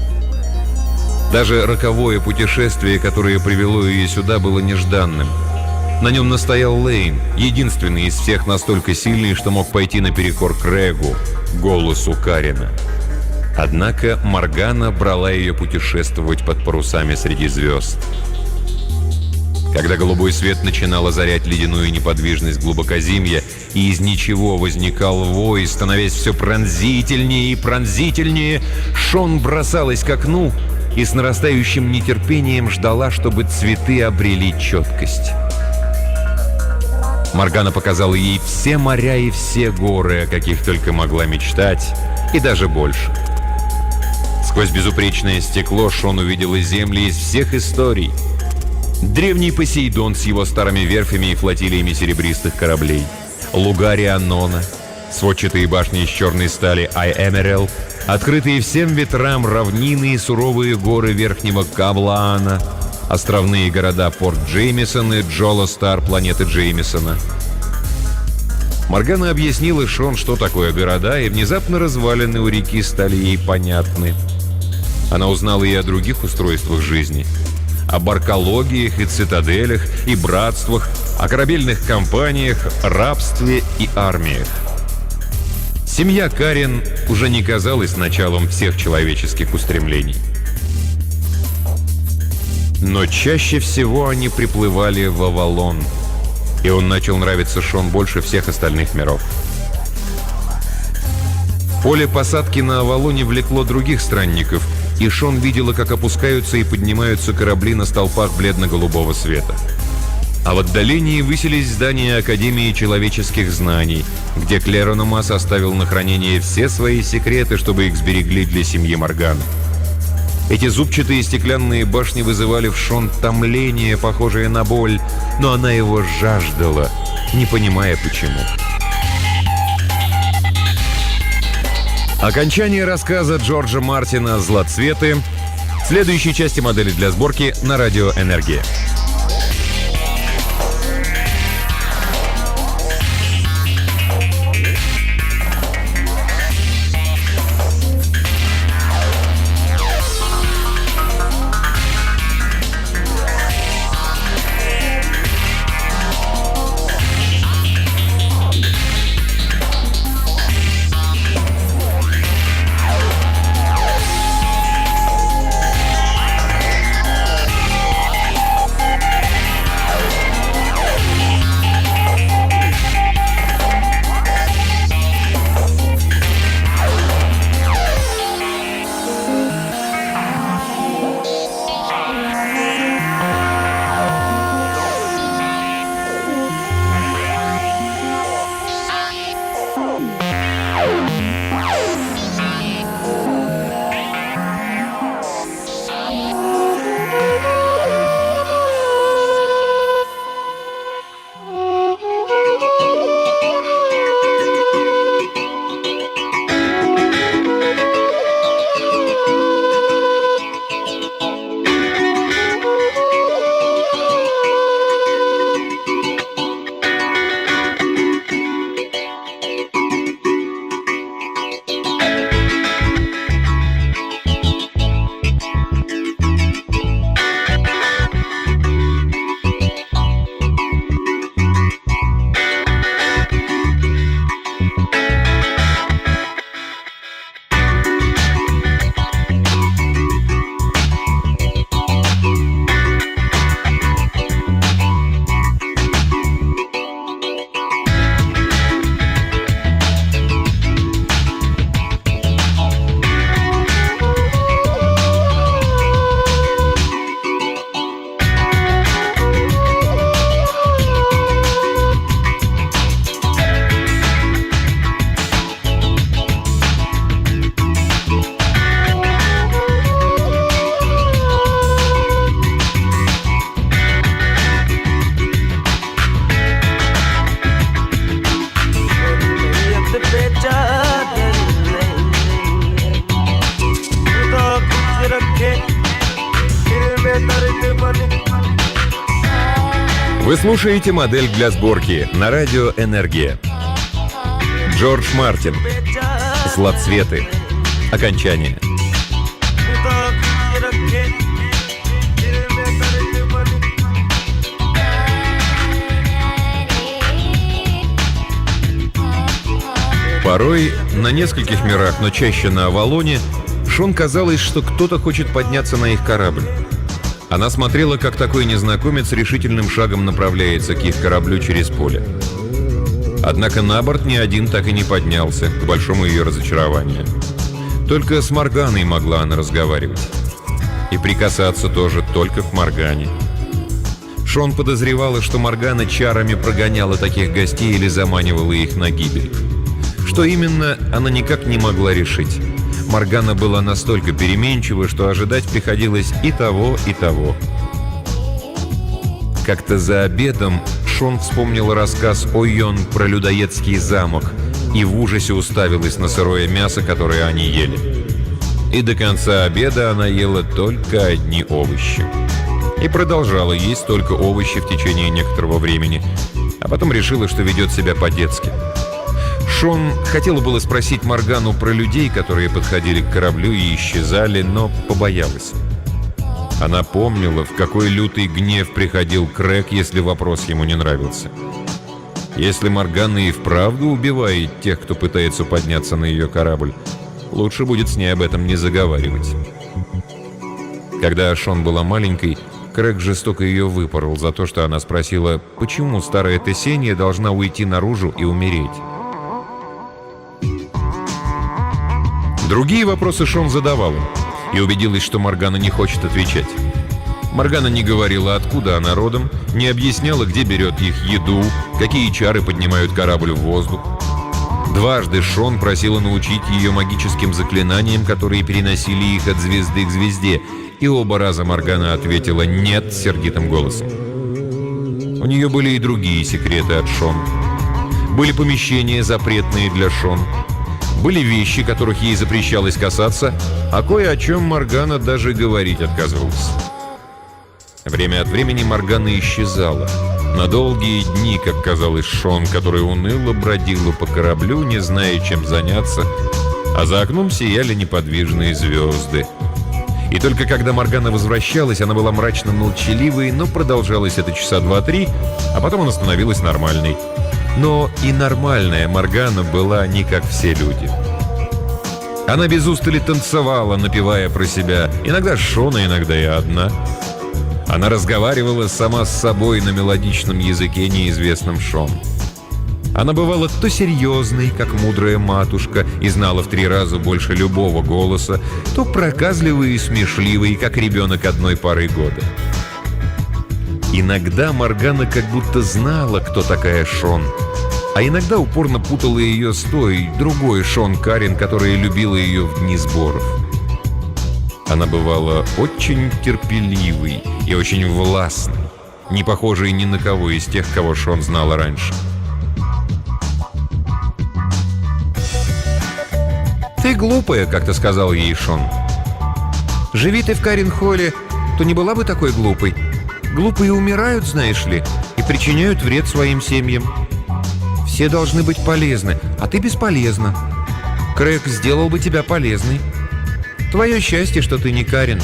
Даже роковое путешествие, которое привело ее сюда, было нежданным. На нем настоял Лейн, единственный из всех настолько сильный, что мог пойти наперекор Крэгу, голосу Карена. Однако Моргана брала ее путешествовать под парусами среди звезд. Когда голубой свет начинал озарять ледяную неподвижность глубокозимья, и из ничего возникал вой, становясь все пронзительнее и пронзительнее, Шон бросалась к окну и с нарастающим нетерпением ждала, чтобы цветы обрели четкость. Моргана показала ей все моря и все горы, о каких только могла мечтать, и даже больше. Сквозь безупречное стекло Шон увидела земли из всех историй. Древний Посейдон с его старыми верфями и флотилиями серебристых кораблей, луга Рианнона, сводчатые башни из черной стали Ай-Эмерел, открытые всем ветрам равнины и суровые горы верхнего Кавлаана, островные города Порт Джеймисон и Джоло-Стар планеты Джеймисона. Моргана объяснила Шон, что такое города, и внезапно развалины у реки стали ей понятны. Она узнала и о других устройствах жизни, о баркологиях и цитаделях, и братствах, о корабельных компаниях, рабстве и армиях. Семья Карен уже не казалась началом всех человеческих устремлений. Но чаще всего они приплывали в Авалон, и он начал нравиться Шон больше всех остальных миров. Поле посадки на Авалоне влекло других странников, и Шон видела, как опускаются и поднимаются корабли на столпах бледно-голубого света. А в отдалении высились здания Академии человеческих знаний, где Клерономас оставил на хранение все свои секреты, чтобы их сберегли для семьи Морганы. Эти зубчатые стеклянные башни вызывали в Шон томление, похожее на боль, но она его жаждала, не понимая почему. Окончание рассказа Джорджа Мартина «Злоцветы» в следующей части модели для сборки на радио «Энергия». Вы слушаете «Модель для сборки» на радио «Энергия». Джордж Мартин. Злоцветы. Окончание. Порой на нескольких мирах, но чаще на Авалоне, Шон казалось, что кто-то хочет подняться на их корабль. Она смотрела, как такой незнакомец решительным шагом направляется к их кораблю через поле. Однако на борт ни один так и не поднялся, к большому ее разочарованию. Только с Морганой могла она разговаривать. И прикасаться тоже только к Моргане. Шон подозревала, что Моргана чарами прогоняла таких гостей или заманивала их на гибель. Что именно, она никак не могла решить. Моргана была настолько переменчива, что ожидать приходилось и того, и того. Как-то за обедом Шон вспомнила рассказ Ойон про людоедский замок и в ужасе уставилась на сырое мясо, которое они ели. И до конца обеда она ела только одни овощи. И продолжала есть только овощи в течение некоторого времени, а потом решила, что ведет себя по-детски. Шон хотела было спросить Моргану про людей, которые подходили к кораблю и исчезали, но побоялась. Она помнила, в какой лютый гнев приходил Крэг, если вопрос ему не нравился. Если Моргана и вправду убивает тех, кто пытается подняться на ее корабль, лучше будет с ней об этом не заговаривать. Когда Шон была маленькой, Крэг жестоко ее выпорол за то, что она спросила, почему старая Тесения должна уйти наружу и умереть. Другие вопросы Шон задавала и убедилась, что Моргана не хочет отвечать. Моргана не говорила, откуда она родом, не объясняла, где берет их еду, какие чары поднимают корабль в воздух. Дважды Шон просила научить ее магическим заклинаниям, которые переносили их от звезды к звезде, и оба раза Моргана ответила «нет» сердитым голосом. У нее были и другие секреты от Шон. Были помещения, запретные для Шон. Были вещи, которых ей запрещалось касаться, а кое о чем Моргана даже говорить отказывалась. Время от времени Моргана исчезала. На долгие дни, как казалось Шон, которая уныло бродила по кораблю, не зная, чем заняться, а за окном сияли неподвижные звезды. И только когда Моргана возвращалась, она была мрачно-молчаливой, но продолжалось это часа 2-3, а потом она становилась нормальной. Но и нормальная Моргана была не как все люди. Она без устали танцевала, напевая про себя, иногда с Шона, иногда и одна. Она разговаривала сама с собой на мелодичном языке, неизвестном Шон. Она бывала то серьезной, как мудрая матушка, и знала в 3 раза больше любого голоса, то проказливой и смешливой, как ребенок одной пары года. Иногда Моргана как будто знала, кто такая Шон, а иногда упорно путала ее с той, другой Шон Карен, которая любила ее в дни сборов. Она бывала очень терпеливой и очень властной, не похожей ни на кого из тех, кого Шон знала раньше. «Ты глупая», — как-то сказал ей Шон. «Живи ты в Карен-Холле, то не была бы такой глупой. Глупые умирают, знаешь ли, и причиняют вред своим семьям. Все должны быть полезны, а ты бесполезна. Крэг сделал бы тебя полезной. Твое счастье, что ты не Карен».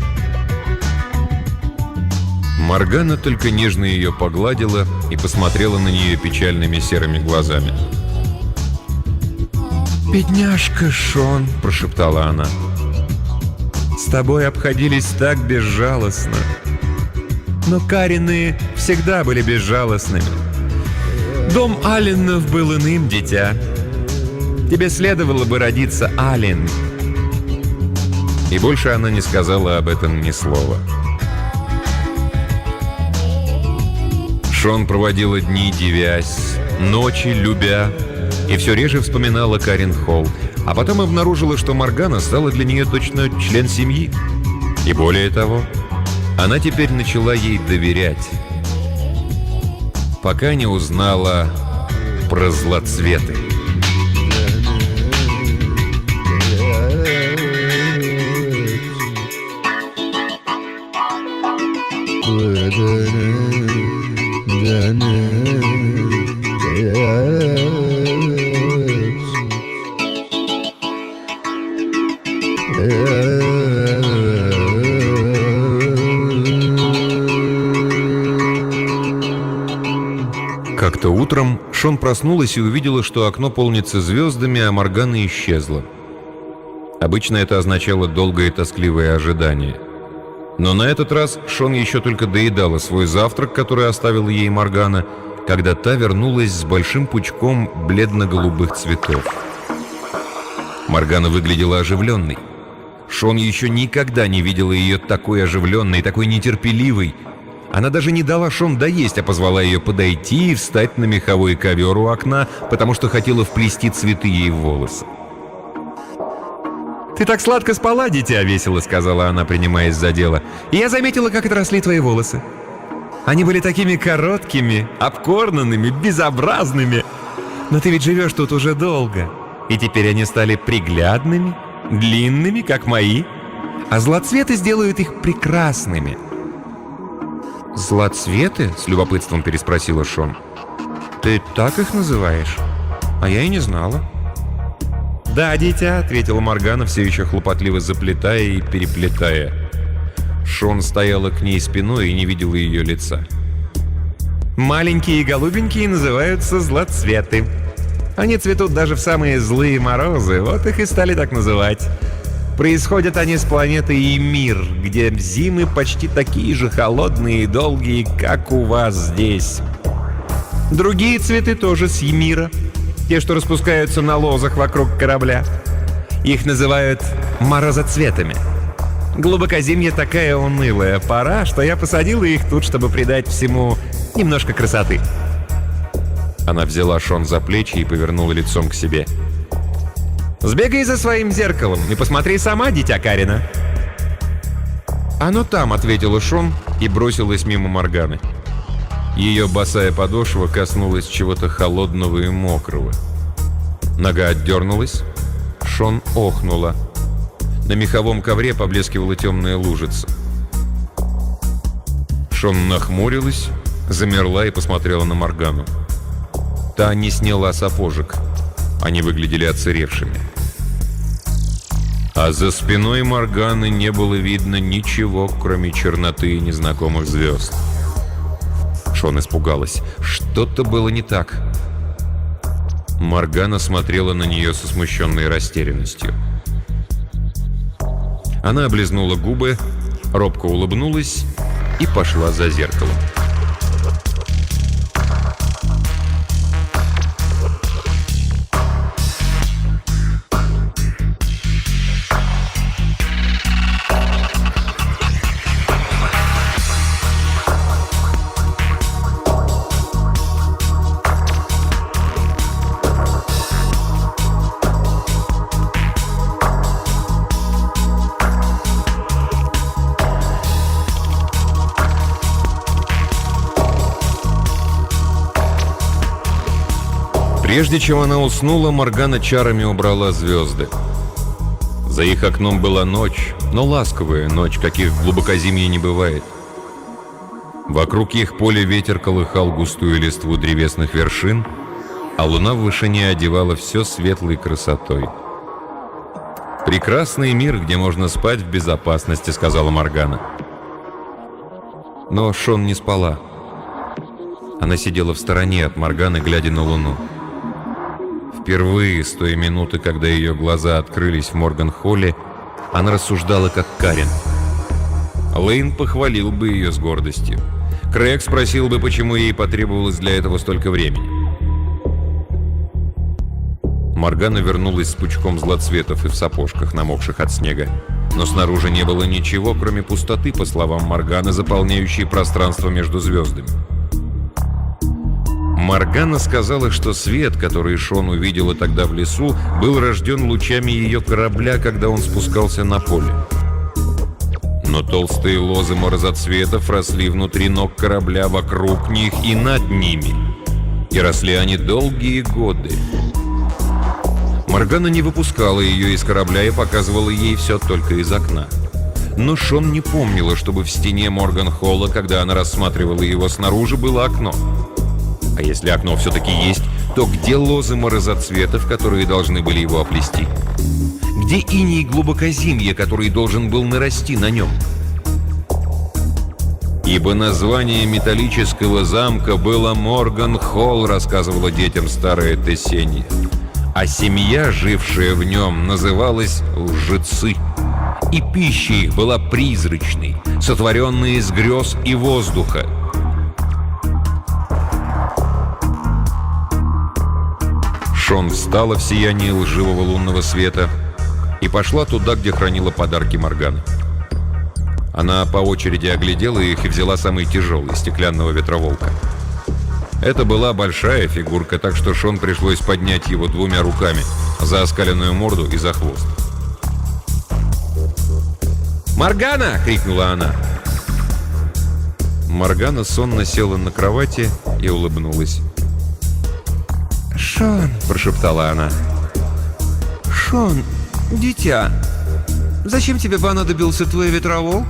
Моргана только нежно ее погладила и посмотрела на нее печальными серыми глазами. «Бедняжка Шон», — прошептала она. «С тобой обходились так безжалостно. Но Карены всегда были безжалостными. Дом Алленов был иным, дитя. Тебе следовало бы родиться Аллен». И больше она не сказала об этом ни слова. Шон проводила дни, дивясь, ночи любя, и все реже вспоминала Карен-Холл, а потом обнаружила, что Моргана стала для нее точно член семьи. И более того, она теперь начала ей доверять, пока не узнала про злоцветы. Как-то утром Шон проснулась и увидела, что окно полнится звездами, а Моргана исчезла. Обычно это означало долгое и тоскливое ожидание. Но на этот раз Шон еще только доедала свой завтрак, который оставила ей Моргана, когда та вернулась с большим пучком бледно-голубых цветов. Моргана выглядела оживленной. Шон еще никогда не видела ее такой оживленной, такой нетерпеливой. Она даже не дала Шон доесть, а позвала ее подойти и встать на меховой ковер у окна, потому что хотела вплести цветы ей в волосы. «Ты так сладко спала, дитя!» — весело сказала она, принимаясь за дело. «И я заметила, как отросли твои волосы. Они были такими короткими, обкорнанными, безобразными. Но ты ведь живешь тут уже долго, и теперь они стали приглядными, длинными, как мои, а злоцветы сделают их прекрасными». «Злоцветы?» — с любопытством переспросила Шон. «Ты так их называешь? А я и не знала». «Да, дитя», — ответила Моргана, все еще хлопотливо заплетая и переплетая. Шон стояла к ней спиной и не видела ее лица. «Маленькие и голубенькие называются злоцветы. Они цветут даже в самые злые морозы, вот их и стали так называть. Происходят они с планеты Ymir, где зимы почти такие же холодные и долгие, как у вас здесь. Другие цветы тоже с Ymir, те, что распускаются на лозах вокруг корабля. Их называют морозоцветами. Глубокозимье такая унылая пора, что я посадила их тут, чтобы придать всему немножко красоты». Она взяла Шон за плечи и повернула лицом к себе. «Сбегай за своим зеркалом и посмотри сама, дитя Карина». «Оно там», — ответила Шон и бросилась мимо Морганы. Ее босая подошва коснулась чего-то холодного и мокрого. Нога отдернулась. Шон охнула. На меховом ковре поблескивала темная лужица. Шон нахмурилась, замерла и посмотрела на Моргану. Та не сняла сапожек. Они выглядели отсыревшими. А за спиной Морганы не было видно ничего, кроме черноты и незнакомых звезд. Шон испугалась. Что-то было не так. Моргана смотрела на нее со смущенной растерянностью. Она облизнула губы, робко улыбнулась и пошла за зеркалом. Прежде чем она уснула, Моргана чарами убрала звезды. За их окном была ночь, но ласковая ночь, каких в глубокозимье не бывает. Вокруг их поля ветер колыхал густую листву древесных вершин, а луна в вышине одевала все светлой красотой. «Прекрасный мир, где можно спать в безопасности», — сказала Моргана. Но Шон не спала. Она сидела в стороне от Морганы, глядя на луну. Впервые с той минуты, когда ее глаза открылись в Морган-холле, она рассуждала как Карин. Лейн похвалил бы ее с гордостью. Крэг спросил бы, почему ей потребовалось для этого столько времени. Моргана вернулась с пучком злоцветов и в сапожках, намокших от снега. Но снаружи не было ничего, кроме пустоты, по словам Морганы, заполняющей пространство между звездами. Моргана сказала, что свет, который Шон увидела тогда в лесу, был рожден лучами ее корабля, когда он спускался на поле. Но толстые лозы морозоцветов росли внутри ног корабля, вокруг них и над ними. И росли они долгие годы. Моргана не выпускала ее из корабля и показывала ей все только из окна. Но Шон не помнила, чтобы в стене Морган-холла, когда она рассматривала его снаружи, было окно. А если окно все-таки есть, то где лозы морозоцветов, которые должны были его оплести? Где иней глубокозимья, который должен был нарасти на нем? Ибо название металлического замка было Морган-Холл, рассказывала детям старая Тессения. А семья, жившая в нем, называлась Лжецы. И пища их была призрачной, сотворенной из грез и воздуха. Шон встала в сиянии лживого лунного света и пошла туда, где хранила подарки Моргана. Она по очереди оглядела их и взяла самый тяжелый, стеклянного ветроволка. Это была большая фигурка, так что Шон пришлось поднять его двумя руками, за оскаленную морду и за хвост. «Моргана!» — крикнула она. Моргана сонно села на кровати и улыбнулась. «Шон!» – прошептала она. «Шон, дитя, зачем тебе понадобился твой ветроволк?»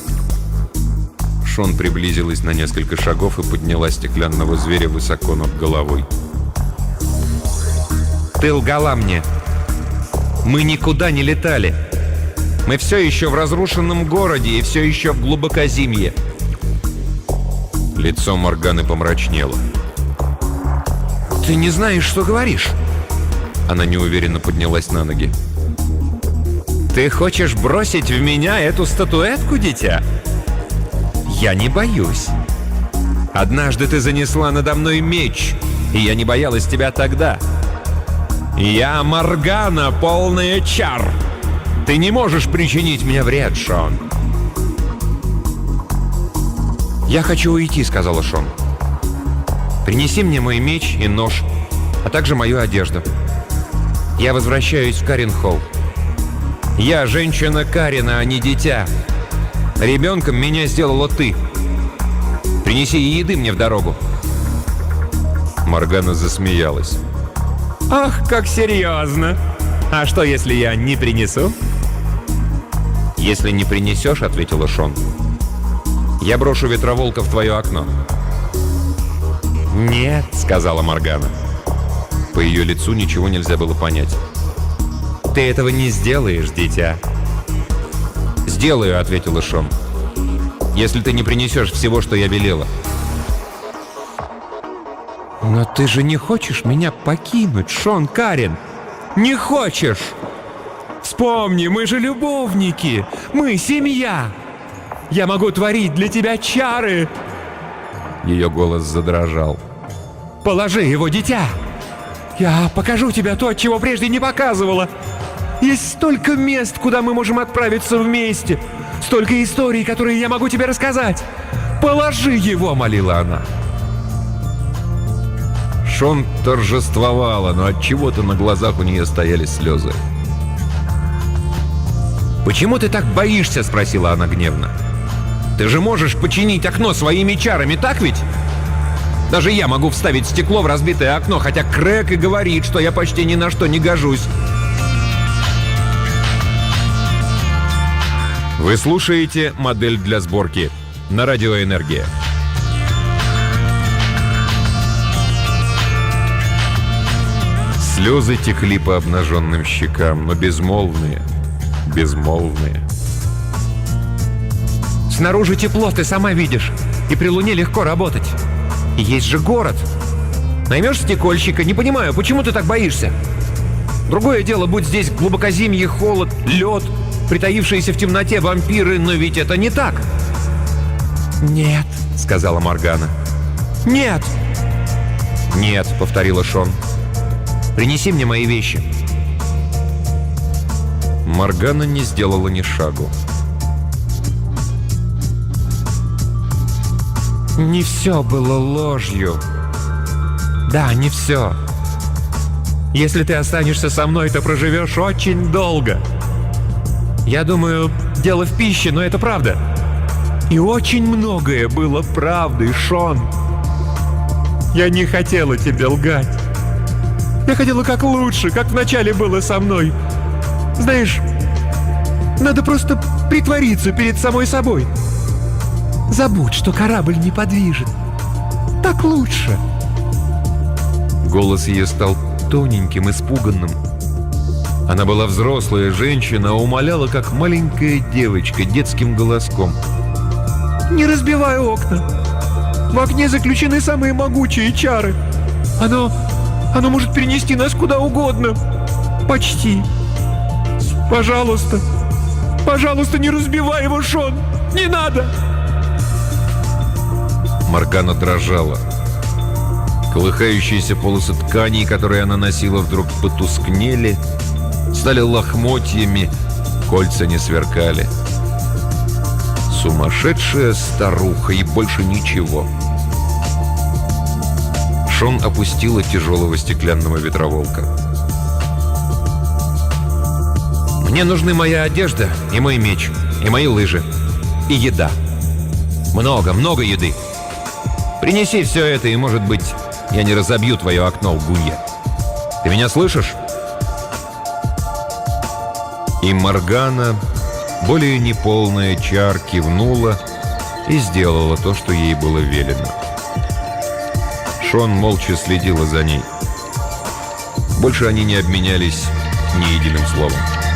Шон приблизилась на несколько шагов и подняла стеклянного зверя высоко над головой. «Ты лгала мне. Мы никуда не летали. Мы все еще в разрушенном городе и все еще в глубокозимье». Лицо Морганы помрачнело. «Ты не знаешь, что говоришь?» Она неуверенно поднялась на ноги. «Ты хочешь бросить в меня эту статуэтку, дитя? Я не боюсь. Однажды ты занесла надо мной меч, и я не боялась тебя тогда. Я Моргана, полная чар. Ты не можешь причинить мне вред, Шон». «Я хочу уйти», — сказала Шон. «Принеси мне мой меч и нож, а также мою одежду. Я возвращаюсь в Карен-Холл. Я женщина Карена, а не дитя. Ребенком меня сделала ты. Принеси еды мне в дорогу». Моргана засмеялась. «Ах, как серьезно! А что, если я не принесу?» «Если не принесешь, — ответила Шон, — я брошу ветроволка в твое окно». «Нет», — сказала Моргана. По ее лицу ничего нельзя было понять. «Ты этого не сделаешь, дитя». «Сделаю», — ответила Шон. «Если ты не принесешь всего, что я велела». «Но ты же не хочешь меня покинуть, Шон Карен? Не хочешь? Вспомни, мы же любовники, мы семья. Я могу творить для тебя чары». Ее голос задрожал. «Положи его, дитя. Я покажу тебе то, чего прежде не показывала. Есть столько мест, куда мы можем отправиться вместе. Столько историй, которые я могу тебе рассказать. Положи его», — молила она. Шон торжествовала, но от чего-то на глазах у нее стояли слезы. «Почему ты так боишься?» — спросила она гневно. «Ты же можешь починить окно своими чарами, так ведь? Даже я могу вставить стекло в разбитое окно, хотя Крэг и говорит, что я почти ни на что не гожусь». Вы слушаете «Модель для сборки» на Радио Энергия. Слезы текли по обнаженным щекам, но безмолвные. «Снаружи тепло, ты сама видишь. И при луне легко работать. И есть же город. Наймешь стекольщика, не понимаю, почему ты так боишься? Другое дело, будь здесь глубокозимье, холод, лед, притаившиеся в темноте вампиры, но ведь это не так». «Нет», — сказала Моргана. «Нет». «Нет», — повторила Шон. «Принеси мне мои вещи». Моргана не сделала ни шагу. Не все было ложью. Да, не все. Если ты останешься со мной, то проживешь очень долго. Я думаю, дело в пище, но это правда. И очень многое было правдой, Шон. Я не хотела тебе лгать. Я хотела как лучше, как вначале было со мной. Знаешь, надо просто притвориться перед самой собой. Забудь, что корабль неподвижен. Так лучше. Голос ее стал тоненьким, испуганным. Она была взрослая женщина, а умоляла, как маленькая девочка, детским голоском. «Не разбивай окна! В окне заключены самые могучие чары! Оно может перенести нас куда угодно! Почти! Пожалуйста! Пожалуйста, не разбивай его, Шон! Не надо!» Моргана дрожала. Колыхающиеся полосы тканей, которые она носила, вдруг потускнели, стали лохмотьями, кольца не сверкали. Сумасшедшая старуха и больше ничего. Шон опустила тяжелого стеклянного ветроволка. «Мне нужны моя одежда и мой меч, и мои лыжи, и еда. Много еды. Принеси все это, и, может быть, я не разобью твое окно, лгунья. Ты меня слышишь?» И Моргана, более неполная чар, кивнула и сделала то, что ей было велено. Шон молча следила за ней. Больше они не обменялись ни единым словом.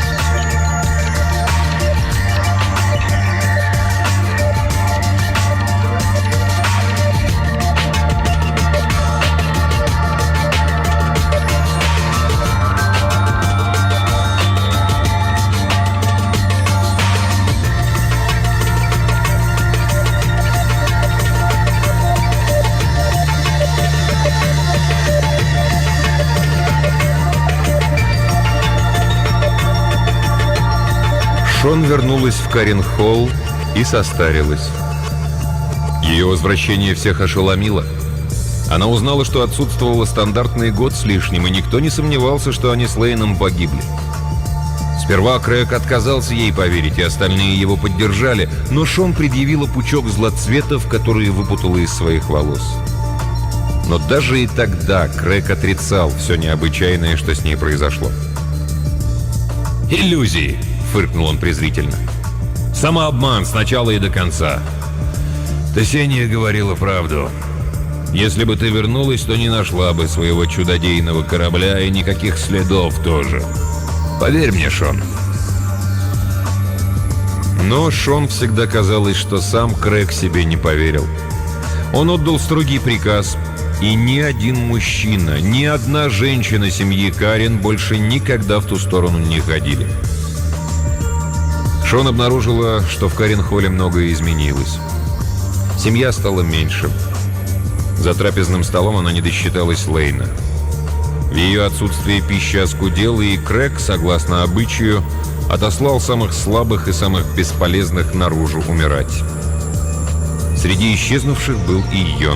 Шон вернулась в Карен-Холл и состарилась. Ее возвращение всех ошеломило. Она узнала, что отсутствовала стандартный год с лишним, и никто не сомневался, что они с Лейном погибли. Сперва Крэг отказался ей поверить, и остальные его поддержали, но Шон предъявила пучок злоцветов, которые выпутала из своих волос. Но даже и тогда Крэг отрицал все необычайное, что с ней произошло. «Иллюзии!» — фыркнул он презрительно. «Самообман с начала и до конца. Тесения говорила правду. Если бы ты вернулась, то не нашла бы своего чудодейного корабля и никаких следов тоже. Поверь мне, Шон». Но Шон всегда казалось, что сам Крэг себе не поверил. Он отдал строгий приказ, и ни один мужчина, ни одна женщина семьи Карен больше никогда в ту сторону не ходили. Шон обнаружила, что в Карен-Холле многое изменилось. Семья стала меньше. За трапезным столом она не досчиталась Лейна. В ее отсутствии пища оскудела, и Крэг, согласно обычаю, отослал самых слабых и самых бесполезных наружу умирать. Среди исчезнувших был и Йон.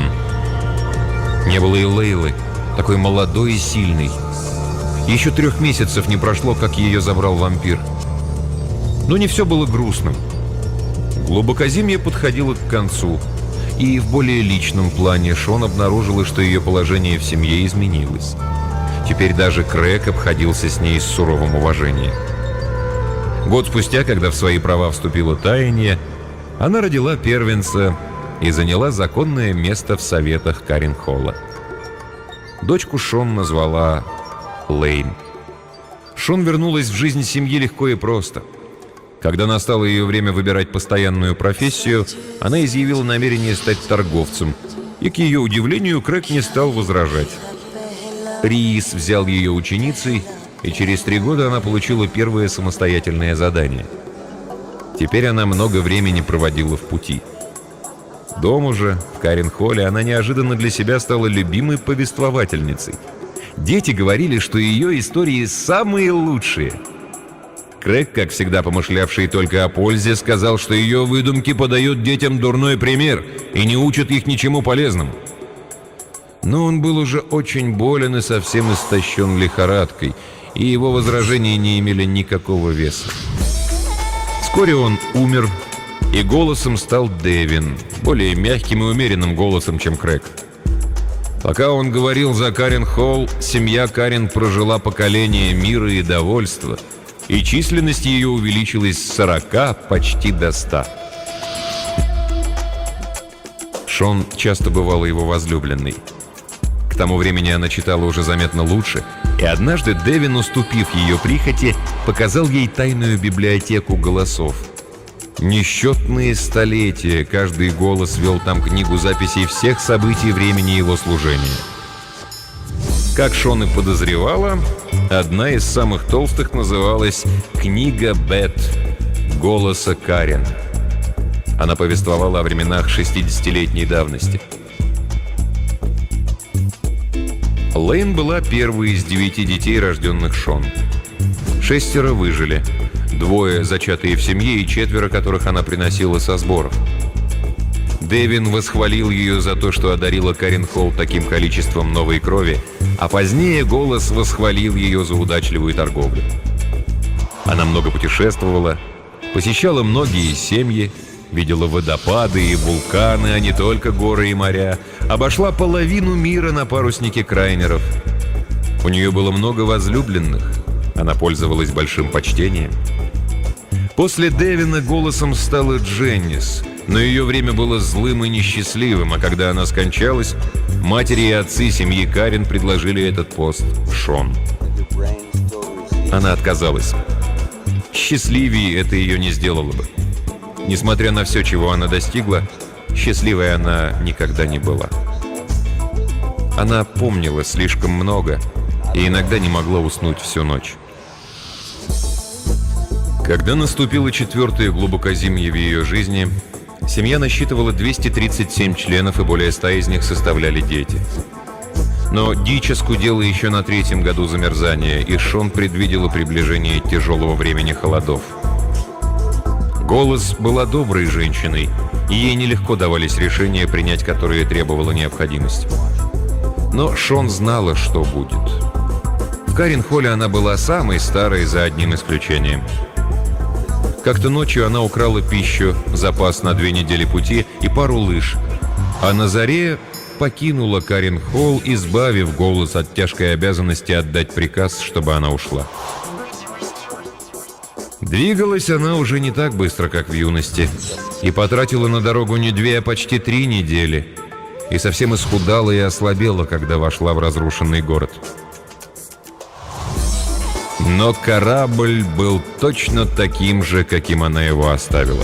Не было и Лейлы, такой молодой и сильной. Еще 3 месяцев не прошло, как ее забрал вампир. Но не все было грустным. Глубокозимье подходило к концу, и в более личном плане Шон обнаружила, что ее положение в семье изменилось. Теперь даже Крэг обходился с ней с суровым уважением. Год спустя, когда в свои права вступило таяние, она родила первенца и заняла законное место в советах Карен-Холла. Дочку Шон назвала Лейн. Шон вернулась в жизнь семьи легко и просто. Когда настало ее время выбирать постоянную профессию, она изъявила намерение стать торговцем, и, к ее удивлению, Крэг не стал возражать. Риис взял ее ученицей, и через 3 года она получила первое самостоятельное задание. Теперь она много времени проводила в пути. Дома же, в Карен-Холле, она неожиданно для себя стала любимой повествовательницей. Дети говорили, что ее истории самые лучшие. Крэг, как всегда помышлявший только о пользе, сказал, что ее выдумки подают детям дурной пример и не учат их ничему полезному. Но он был уже очень болен и совсем истощен лихорадкой, и его возражения не имели никакого веса. Вскоре он умер, и голосом стал Дэвин, более мягким и умеренным голосом, чем Крэг. Пока он говорил за Карен-Холл, семья Карен прожила поколение мира и довольства, и численность ее увеличилась с 40 почти до 100. Шон часто бывала его возлюбленной. К К тому времени она читала уже заметно лучше, и однажды Девин, уступив ее прихоти, показал ей тайную библиотеку голосов. Несчетные столетия каждый голос вел там книгу записей всех событий времени его служения. Как Шон и подозревала, одна из самых толстых называлась «Книга Бет» голоса Карен. Она повествовала о временах 60-летней давности. Лейн была первой из 9 детей, рожденных Шон. 6 выжили, 2 зачатые в семье и 4, которых она приносила со сборов. Девин восхвалил ее за то, что одарила Карен Холл таким количеством новой крови, а позднее голос восхвалил ее за удачливую торговлю. Она много путешествовала, посещала многие семьи, видела водопады и вулканы, а не только горы и моря, обошла половину мира на паруснике Крайнеров. У нее было много возлюбленных, она пользовалась большим почтением. После Девина голосом стала Дженнис, но ее время было злым и несчастливым, а когда она скончалась, матери и отцы семьи Карен предложили этот пост Шон. Она отказалась. Счастливее это ее не сделало бы. Несмотря на все, чего она достигла, счастливой она никогда не была. Она помнила слишком много и иногда не могла уснуть всю ночь. Когда наступило 4-е глубокозимье в ее жизни, семья насчитывала 237 членов, и более 100 из них составляли дети. Но дичь оскудела еще на 3-м году замерзания, и Шон предвидела приближение тяжелого времени холодов. Голос была доброй женщиной, и ей нелегко давались решения, принять которые требовала необходимость. Но Шон знала, что будет. В Карен-Холле она была самой старой, за одним исключением. Как-то ночью она украла пищу, запас на 2 недели пути и пару лыж, а на заре покинула Карен-Холл, избавив голос от тяжкой обязанности отдать приказ, чтобы она ушла. Двигалась она уже не так быстро, как в юности, и потратила на дорогу не 2, а почти 3 недели, и совсем исхудала и ослабела, когда вошла в разрушенный город. Но корабль был точно таким же, каким она его оставила.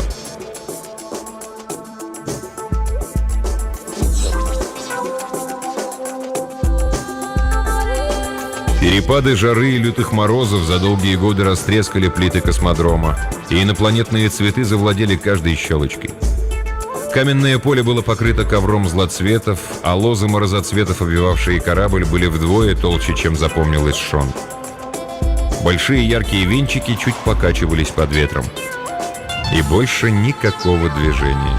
Перепады жары и лютых морозов за долгие годы растрескали плиты космодрома, и инопланетные цветы завладели каждой щелочкой. Каменное поле было покрыто ковром злоцветов, а лозы морозоцветов, обвивавшие корабль, были вдвое толще, чем запомнилась Шон. Большие яркие венчики чуть покачивались под ветром. И больше никакого движения.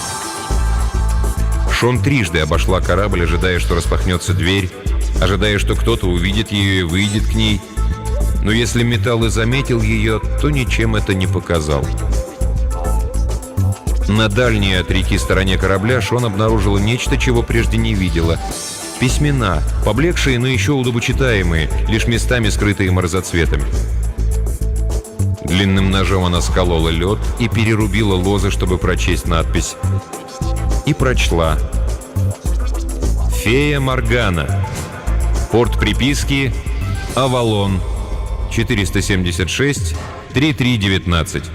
Шон трижды обошла корабль, ожидая, что распахнется дверь, ожидая, что кто-то увидит ее и выйдет к ней. Но если металл и заметил ее, то ничем это не показал. На дальней от реки стороне корабля Шон обнаружила нечто, чего прежде не видела. Письмена, поблекшие, но еще удобочитаемые, лишь местами скрытые морозоцветами. Длинным ножом она сколола лед и перерубила лозы, чтобы прочесть надпись. И прочла. «Фея Моргана. Порт приписки Авалон. 476-3319».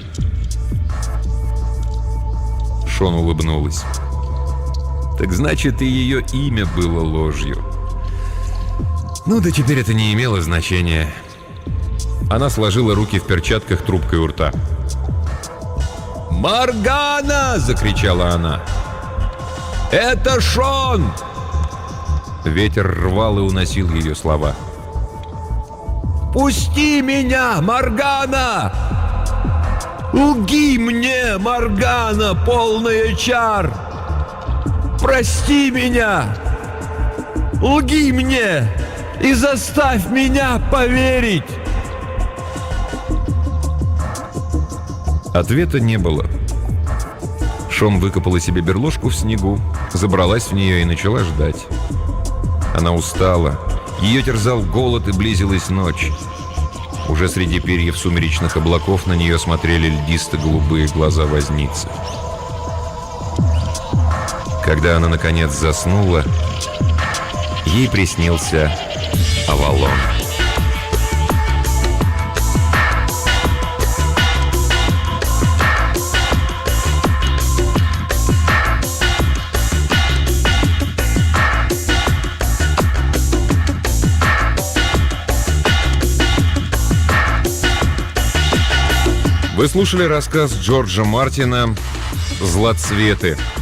Шон улыбнулась. Так значит, и ее имя было ложью. Ну да теперь это не имело значения. Она сложила руки в перчатках трубкой у рта. «Моргана!» — закричала она. «Это Шон!» Ветер рвал и уносил ее слова. «Пусти меня, Моргана! Лги мне, Моргана, полная чар! Прости меня! Лги мне и заставь меня поверить!» Ответа не было. Шон выкопала себе берложку в снегу, забралась в нее и начала ждать. Она устала, ее терзал голод и близилась ночь. Уже среди перьев сумеречных облаков на нее смотрели льдисто-голубые глаза возницы. Когда она, наконец, заснула, ей приснился Авалон. Вы слушали рассказ Джорджа Мартина «Злоцветы».